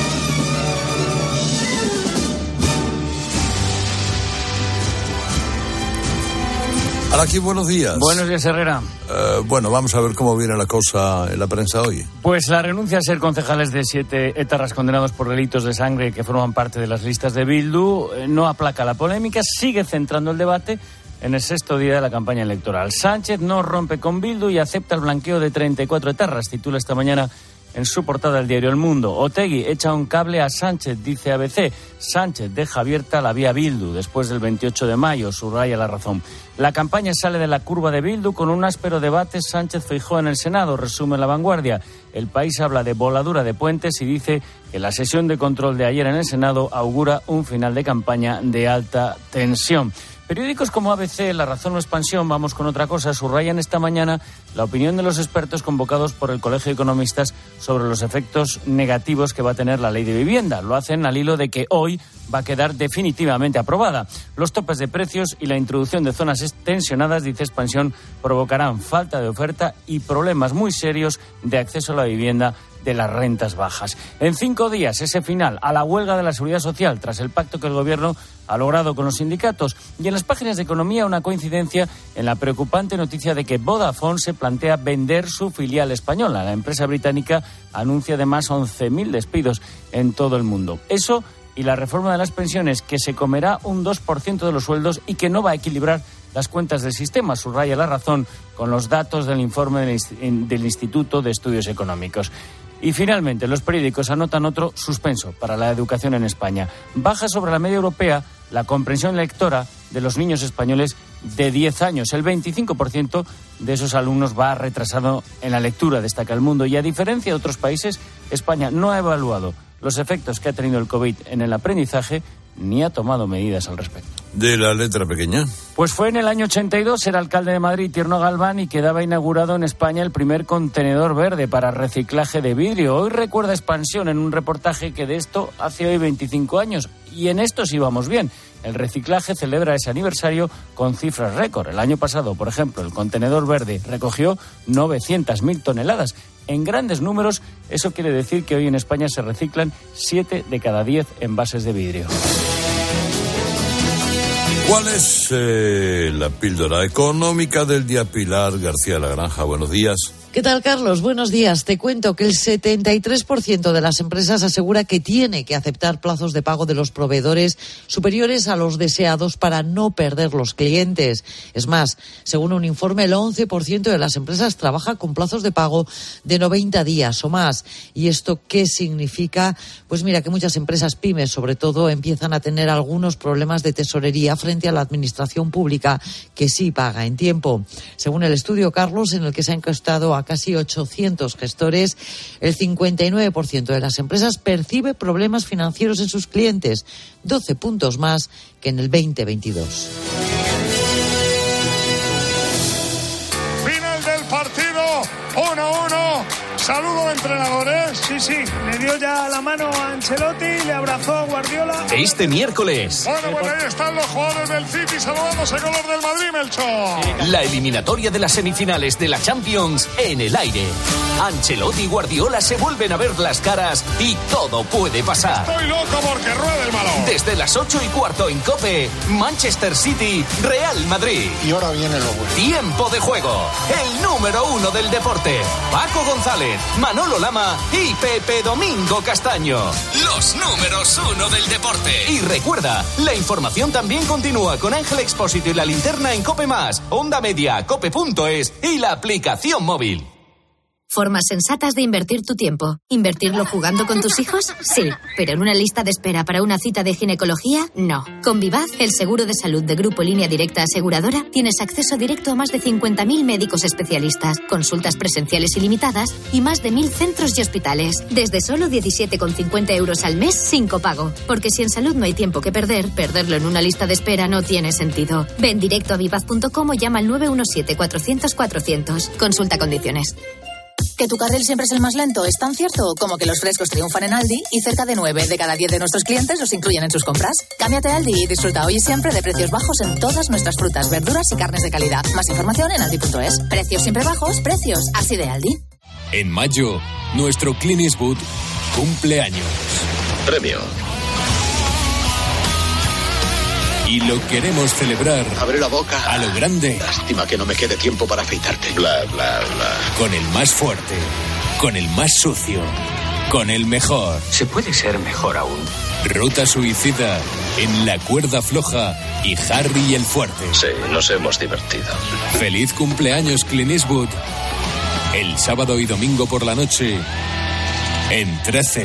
Aquí, buenos días. Buenos días, Herrera. Uh, bueno, vamos a ver cómo viene la cosa en la prensa hoy. Pues la renuncia a ser concejales de siete etarras condenados por delitos de sangre que forman parte de las listas de Bildu eh, no aplaca la polémica, sigue centrando el debate en el sexto día de la campaña electoral. Sánchez no rompe con Bildu y acepta el blanqueo de treinta y cuatro etarras, titula esta mañana en su portada el diario El Mundo. Otegi echa un cable a Sánchez, dice A B C. Sánchez deja abierta la vía Bildu después del veintiocho de mayo, subraya La Razón. La campaña sale de la curva de Bildu con un áspero debate Sánchez-Feijóo en el Senado, resume La Vanguardia. El País habla de voladura de puentes y dice que la sesión de control de ayer en el Senado augura un final de campaña de alta tensión. Periódicos como A B C, La Razón o Expansión, vamos con otra cosa, subrayan esta mañana la opinión de los expertos convocados por el Colegio de Economistas sobre los efectos negativos que va a tener la ley de vivienda. Lo hacen al hilo de que hoy va a quedar definitivamente aprobada. Los topes de precios y la introducción de zonas tensionadas, dice Expansión, provocarán falta de oferta y problemas muy serios de acceso a la vivienda de las rentas bajas. En cinco días, ese final a la huelga de la Seguridad Social, tras el pacto que el Gobierno ha logrado con los sindicatos. Y en las páginas de Economía, una coincidencia en la preocupante noticia de que Vodafone se plantea vender su filial española. La empresa británica anuncia además once mil despidos en todo el mundo. Eso y la reforma de las pensiones, que se comerá un dos por ciento de los sueldos y que no va a equilibrar las cuentas del sistema, subraya La Razón con los datos del informe del Instituto de Estudios Económicos. Y finalmente, los periódicos anotan otro suspenso para la educación en España. Baja sobre la media europea la comprensión lectora de los niños españoles de diez años. El veinticinco por ciento de esos alumnos va retrasado en la lectura, destaca El Mundo. Y a diferencia de otros países, España no ha evaluado los efectos que ha tenido el COVID en el aprendizaje ni ha tomado medidas al respecto. ¿De la letra pequeña? Pues fue en el año ochenta y dos, era alcalde de Madrid Tierno Galván y quedaba inaugurado en España el primer contenedor verde para reciclaje de vidrio. Hoy recuerda Expansión en un reportaje que de esto hace hoy veinticinco años y en esto sí vamos bien. El reciclaje celebra ese aniversario con cifras récord. El año pasado, por ejemplo, el contenedor verde recogió novecientas mil toneladas. En grandes números, eso quiere decir que hoy en España se reciclan siete de cada diez envases de vidrio. ¿Cuál es eh, la píldora económica del día? Pilar García de la Granja, buenos días. ¿Qué tal, Carlos? Buenos días. Te cuento que el setenta y tres por ciento de las empresas asegura que tiene que aceptar plazos de pago de los proveedores superiores a los deseados para no perder los clientes. Es más, según un informe, el once por ciento de las empresas trabaja con plazos de pago de noventa días o más. ¿Y esto qué significa? Pues mira, que muchas empresas pymes, sobre todo, empiezan a tener algunos problemas de tesorería frente a la administración pública, que sí paga en tiempo. Según el estudio, Carlos, en el que se ha encuestado a casi ochocientos gestores, el cincuenta y nueve por ciento de las empresas percibe problemas financieros en sus clientes, doce puntos más que en el veinte veintidós. Final del partido, uno uno. Saludo de entrenadores. Sí, sí, le dio ya la mano a Ancelotti, le abrazó a Guardiola. Este miércoles. Bueno, pues ahí están los jugadores del City saludamos el color del Madrid, Melchor. La eliminatoria de las semifinales de la Champions en el aire. Ancelotti y Guardiola se vuelven a ver las caras y todo puede pasar. Estoy loco porque ruede el balón. Desde las ocho y cuarto en COPE, Manchester City, Real Madrid. Y ahora viene lo bueno. Tiempo de juego. El número uno del deporte. Paco González, Manolo Lama y Pepe Domingo Castaño. Los números uno del deporte. Y recuerda, la información también continúa con Ángel Expósito y la linterna en COPE Más, Onda Media, cope punto es y la aplicación móvil. Formas sensatas de invertir tu tiempo. ¿Invertirlo jugando con tus hijos? Sí. ¿Pero en una lista de espera para una cita de ginecología? No. Con Vivaz, el seguro de salud de Grupo Línea Directa Aseguradora, tienes acceso directo a más de cincuenta mil médicos especialistas, consultas presenciales ilimitadas y más de mil centros y hospitales. Desde solo diecisiete con cincuenta euros al mes sin copago. Porque si en salud no hay tiempo que perder, perderlo en una lista de espera no tiene sentido. Ven directo a vivaz punto com o llama al nueve uno siete cuatrocientos cuatrocientos. Consulta condiciones. ¿Que tu carril siempre es el más lento? ¿Es tan cierto como que los frescos triunfan en Aldi y cerca de nueve de cada diez de nuestros clientes los incluyen en sus compras? Cámbiate a Aldi y disfruta hoy y siempre de precios bajos en todas nuestras frutas, verduras y carnes de calidad. Más información en aldi punto es. Precios siempre bajos, precios así de Aldi. En mayo, nuestro Clint Eastwood cumple años. Premio. Y lo queremos celebrar. Abre la boca. A lo grande. Lástima que no me quede tiempo para afeitarte. Bla, bla, bla. Con el más fuerte. Con el más sucio. Con el mejor. Se puede ser mejor aún. Ruta Suicida. En La Cuerda Floja. Y Harry el Fuerte. Sí, nos hemos divertido. Feliz cumpleaños, Clint Eastwood. El sábado y domingo por la noche. En trece.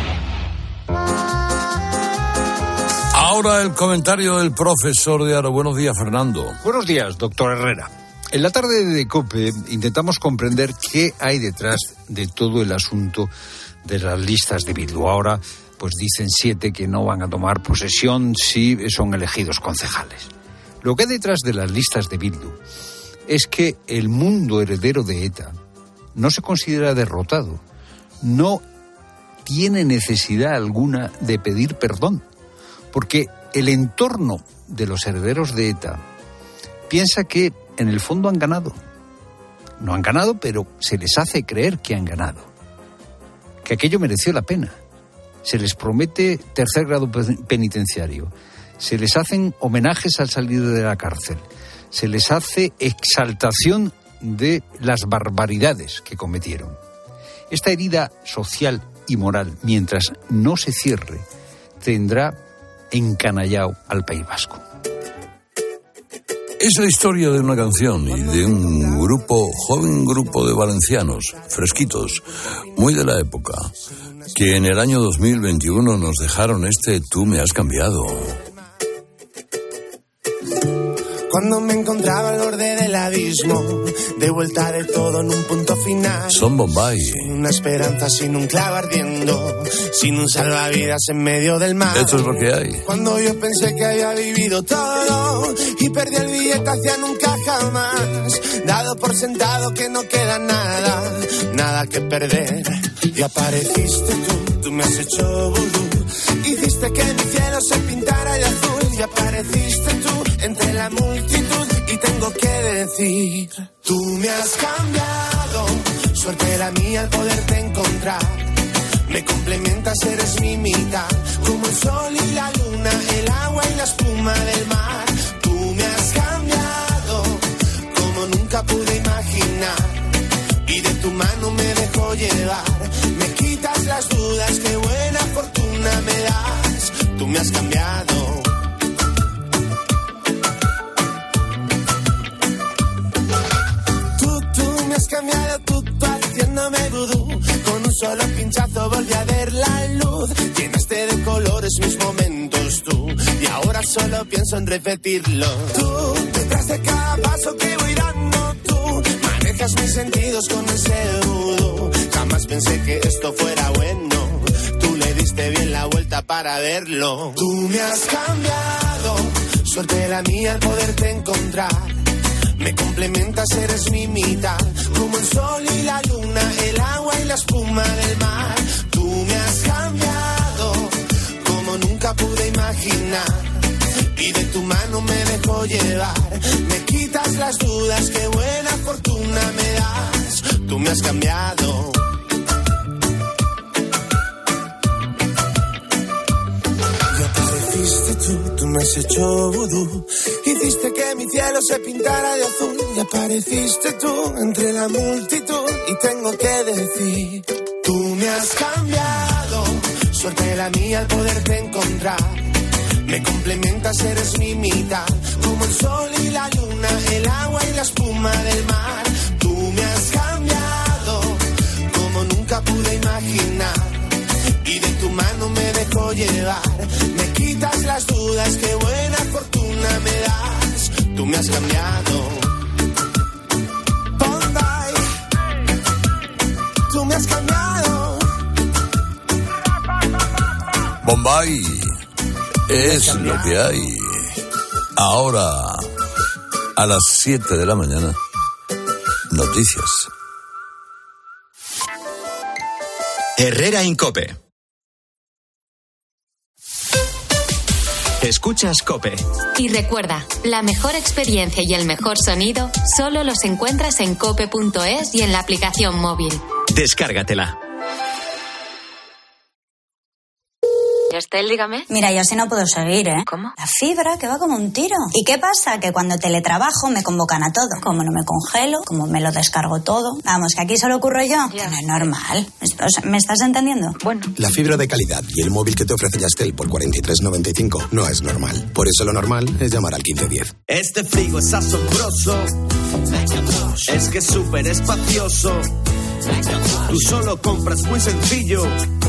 Ahora el comentario del profesor de Aro. Buenos días, Fernando. Buenos días, doctor Herrera. En la tarde de COPE intentamos comprender qué hay detrás de todo el asunto de las listas de Bildu. Ahora, pues dicen siete que no van a tomar posesión si son elegidos concejales. Lo que hay detrás de las listas de Bildu es que el mundo heredero de ETA no se considera derrotado, no tiene necesidad alguna de pedir perdón. Porque el entorno de los herederos de ETA piensa que en el fondo han ganado. No han ganado, pero se les hace creer que han ganado. Que aquello mereció la pena. Se les promete tercer grado penitenciario. Se les hacen homenajes al salir de la cárcel. Se les hace exaltación de las barbaridades que cometieron. Esta herida social y moral, mientras no se cierre, tendrá encanallado al País Vasco. Es la historia de una canción y de un grupo, joven grupo de valencianos, fresquitos, muy de la época, que en el año dos mil veintiuno nos dejaron este Tú me has cambiado. Cuando me encontraba al borde del abismo, de vuelta de todo en un punto final. Son Bombay. Sin una esperanza, sin un clavo ardiendo, sin un salvavidas en medio del mar. Esto es lo que hay. Cuando yo pensé que había vivido todo y perdí el billete hacia nunca jamás, dado por sentado que no queda nada, nada que perder. Y apareciste tú, tú me has hecho vudú, hiciste que mi cielo se pintara de azul. Y apareciste tú entre la multitud y tengo que decir, tú me has cambiado, suerte la mía al poderte encontrar. Me complementas, eres mi mitad, como el sol y la luna, el agua y la espuma del mar. Tú me has cambiado, como nunca pude imaginar, y de tu mano me dejo llevar. Me quitas las dudas, qué buena fortuna me das. Tú me has cambiado. Cambiado tú, tú haciéndome vudú. Con un solo pinchazo volví a ver la luz. Llenaste de colores mis momentos tú, y ahora solo pienso en repetirlo. Tú, detrás de cada paso que voy dando tú, manejas mis sentidos con ese vudú. Jamás pensé que esto fuera bueno, tú le diste bien la vuelta para verlo. Tú me has cambiado, suerte la mía al poderte encontrar. Me complementas, eres mi mitad, como el sol y la luna, el agua y la espuma del mar. Tú me has cambiado, como nunca pude imaginar, y de tu mano me dejo llevar. Me quitas las dudas, qué buena fortuna me das. tú me has cambiado. Y apareciste tú, tú me has hecho vudú. Hiciste que mi cielo se pintara de azul. Y apareciste tú entre la multitud. Y tengo que decir, tú me has cambiado. Suerte la mía al poderte encontrar. Me complementas, eres mi mitad. Como el sol y la luna, el agua y la espuma del mar. Tú me has cambiado como nunca pude imaginar. Y de tu mano me dejo llevar. Me quitas las dudas, qué buena fortuna me das. Tú me has cambiado. Bombay, tú me has cambiado. Bombay es lo que hay. Ahora, a las siete de la mañana, noticias. Herrera Incope. Escuchas COPE. Y recuerda, la mejor experiencia y el mejor sonido solo los encuentras en cope punto es y en la aplicación móvil. Descárgatela. Estel, dígame. Mira, yo así no puedo seguir, ¿eh? ¿Cómo? La fibra, que va como un tiro. ¿Y qué pasa? Que cuando teletrabajo me convocan a todo. Como no me congelo, como me lo descargo todo. Vamos, que aquí solo ocurro yo. Que no es normal. O sea, ¿me estás entendiendo? Bueno. La fibra de calidad y el móvil que te ofrece Yastel por cuarenta y tres noventa y cinco no es normal. Por eso lo normal es llamar al quince diez. Este frigo es asombroso. Es que es súper espacioso. Tú solo compras muy sencillo.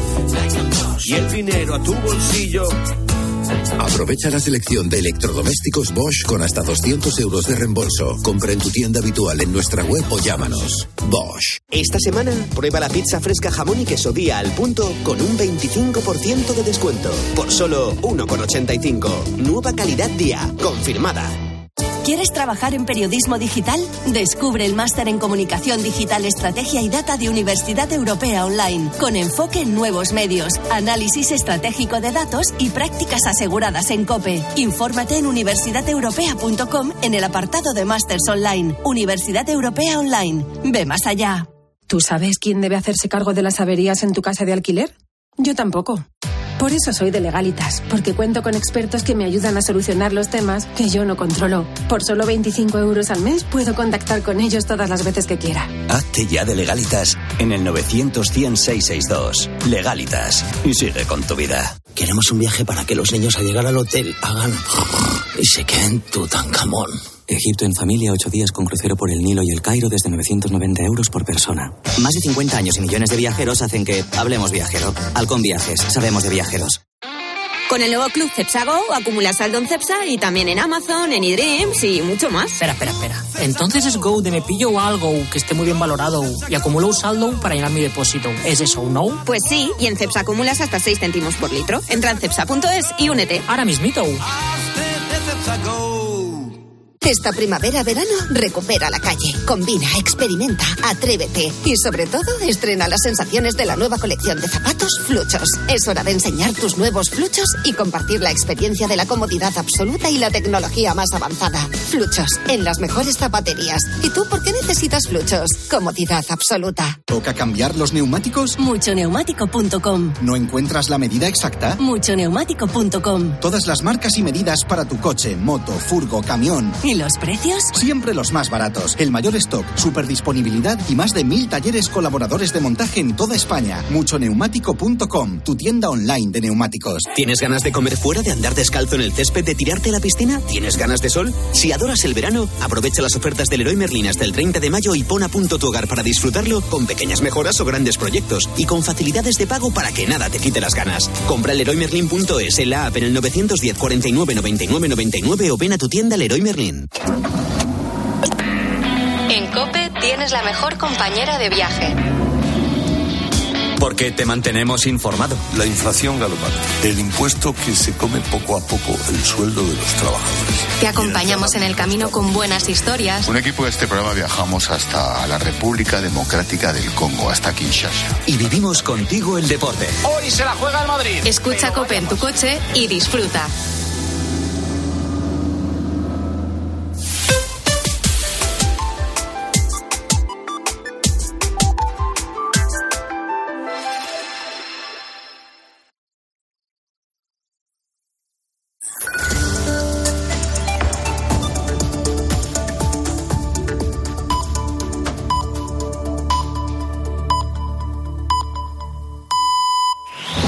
Y el dinero a tu bolsillo. Aprovecha la selección de electrodomésticos Bosch con hasta doscientos euros de reembolso. Compra en tu tienda habitual en nuestra web o llámanos. Bosch. Esta semana prueba la pizza fresca jamón y queso día al punto con un veinticinco por ciento de descuento. Por solo uno con ochenta y cinco. Nueva calidad día. Confirmada. ¿Quieres trabajar en periodismo digital? Descubre el máster en Comunicación Digital, Estrategia y Data de Universidad Europea Online, con enfoque en nuevos medios, análisis estratégico de datos y prácticas aseguradas en COPE. Infórmate en universidad europea punto com en el apartado de Másters Online. Universidad Europea Online. Ve más allá. ¿Tú sabes quién debe hacerse cargo de las averías en tu casa de alquiler? Yo tampoco. Por eso soy de Legalitas, porque cuento con expertos que me ayudan a solucionar los temas que yo no controlo. Por solo veinticinco euros al mes puedo contactar con ellos todas las veces que quiera. Hazte ya de Legalitas en el novecientos cien seiscientos sesenta y dos. Legalitas. Y sigue con tu vida. Queremos un viaje para que los niños al llegar al hotel hagan y se queden Tutankamón. Egipto en familia, ocho días con crucero por el Nilo y el Cairo desde novecientos noventa euros por persona. Más de cincuenta años y millones de viajeros hacen que hablemos viajero. Halcón Viajes, sabemos de viajeros. Con el nuevo Club Cepsa Go acumulas saldo en Cepsa y también en Amazon, en eDreams y mucho más. Espera, espera, espera. Entonces es Go de me pillo algo que esté muy bien valorado y acumulo un saldo para llenar mi depósito. ¿Es eso, no? Pues sí, y en Cepsa acumulas hasta seis céntimos por litro. Entra en cepsa punto es y únete. Ahora mismito. Esta primavera-verano, recupera la calle, combina, experimenta, atrévete y, sobre todo, estrena las sensaciones de la nueva colección de zapatos Fluchos. Es hora de enseñar tus nuevos Fluchos y compartir la experiencia de la comodidad absoluta y la tecnología más avanzada. Fluchos, en las mejores zapaterías. ¿Y tú por qué necesitas Fluchos? Comodidad absoluta. ¿Toca cambiar los neumáticos? mucho neumático punto com. ¿No encuentras la medida exacta? mucho neumático punto com. Todas las marcas y medidas para tu coche, moto, furgo, camión. ¿Y los precios? Siempre los más baratos. El mayor stock, super disponibilidad y más de mil talleres colaboradores de montaje en toda España. mucho neumático punto com, tu tienda online de neumáticos. ¿Tienes ganas de comer fuera, de andar descalzo en el césped, de tirarte a la piscina? ¿Tienes ganas de sol? Si adoras el verano, aprovecha las ofertas del Leroy Merlin hasta el treinta de mayo y pon a punto tu hogar para disfrutarlo con pequeñas mejoras o grandes proyectos y con facilidades de pago para que nada te quite las ganas. Compra en leroy merlin punto es, en la app, en el novecientos diez, cuarenta y nueve, noventa y nueve, noventa y nueve o ven a tu tienda Leroy Merlin. En COPE tienes la mejor compañera de viaje. Porque te mantenemos informado. La inflación galopante, el impuesto que se come poco a poco el sueldo de los trabajadores. Te acompañamos en el camino con buenas historias. Un equipo de este programa viajamos hasta la República Democrática del Congo, hasta Kinshasa. Y vivimos contigo el deporte. Hoy se la juega el Madrid. Escucha COPE en tu coche y disfruta.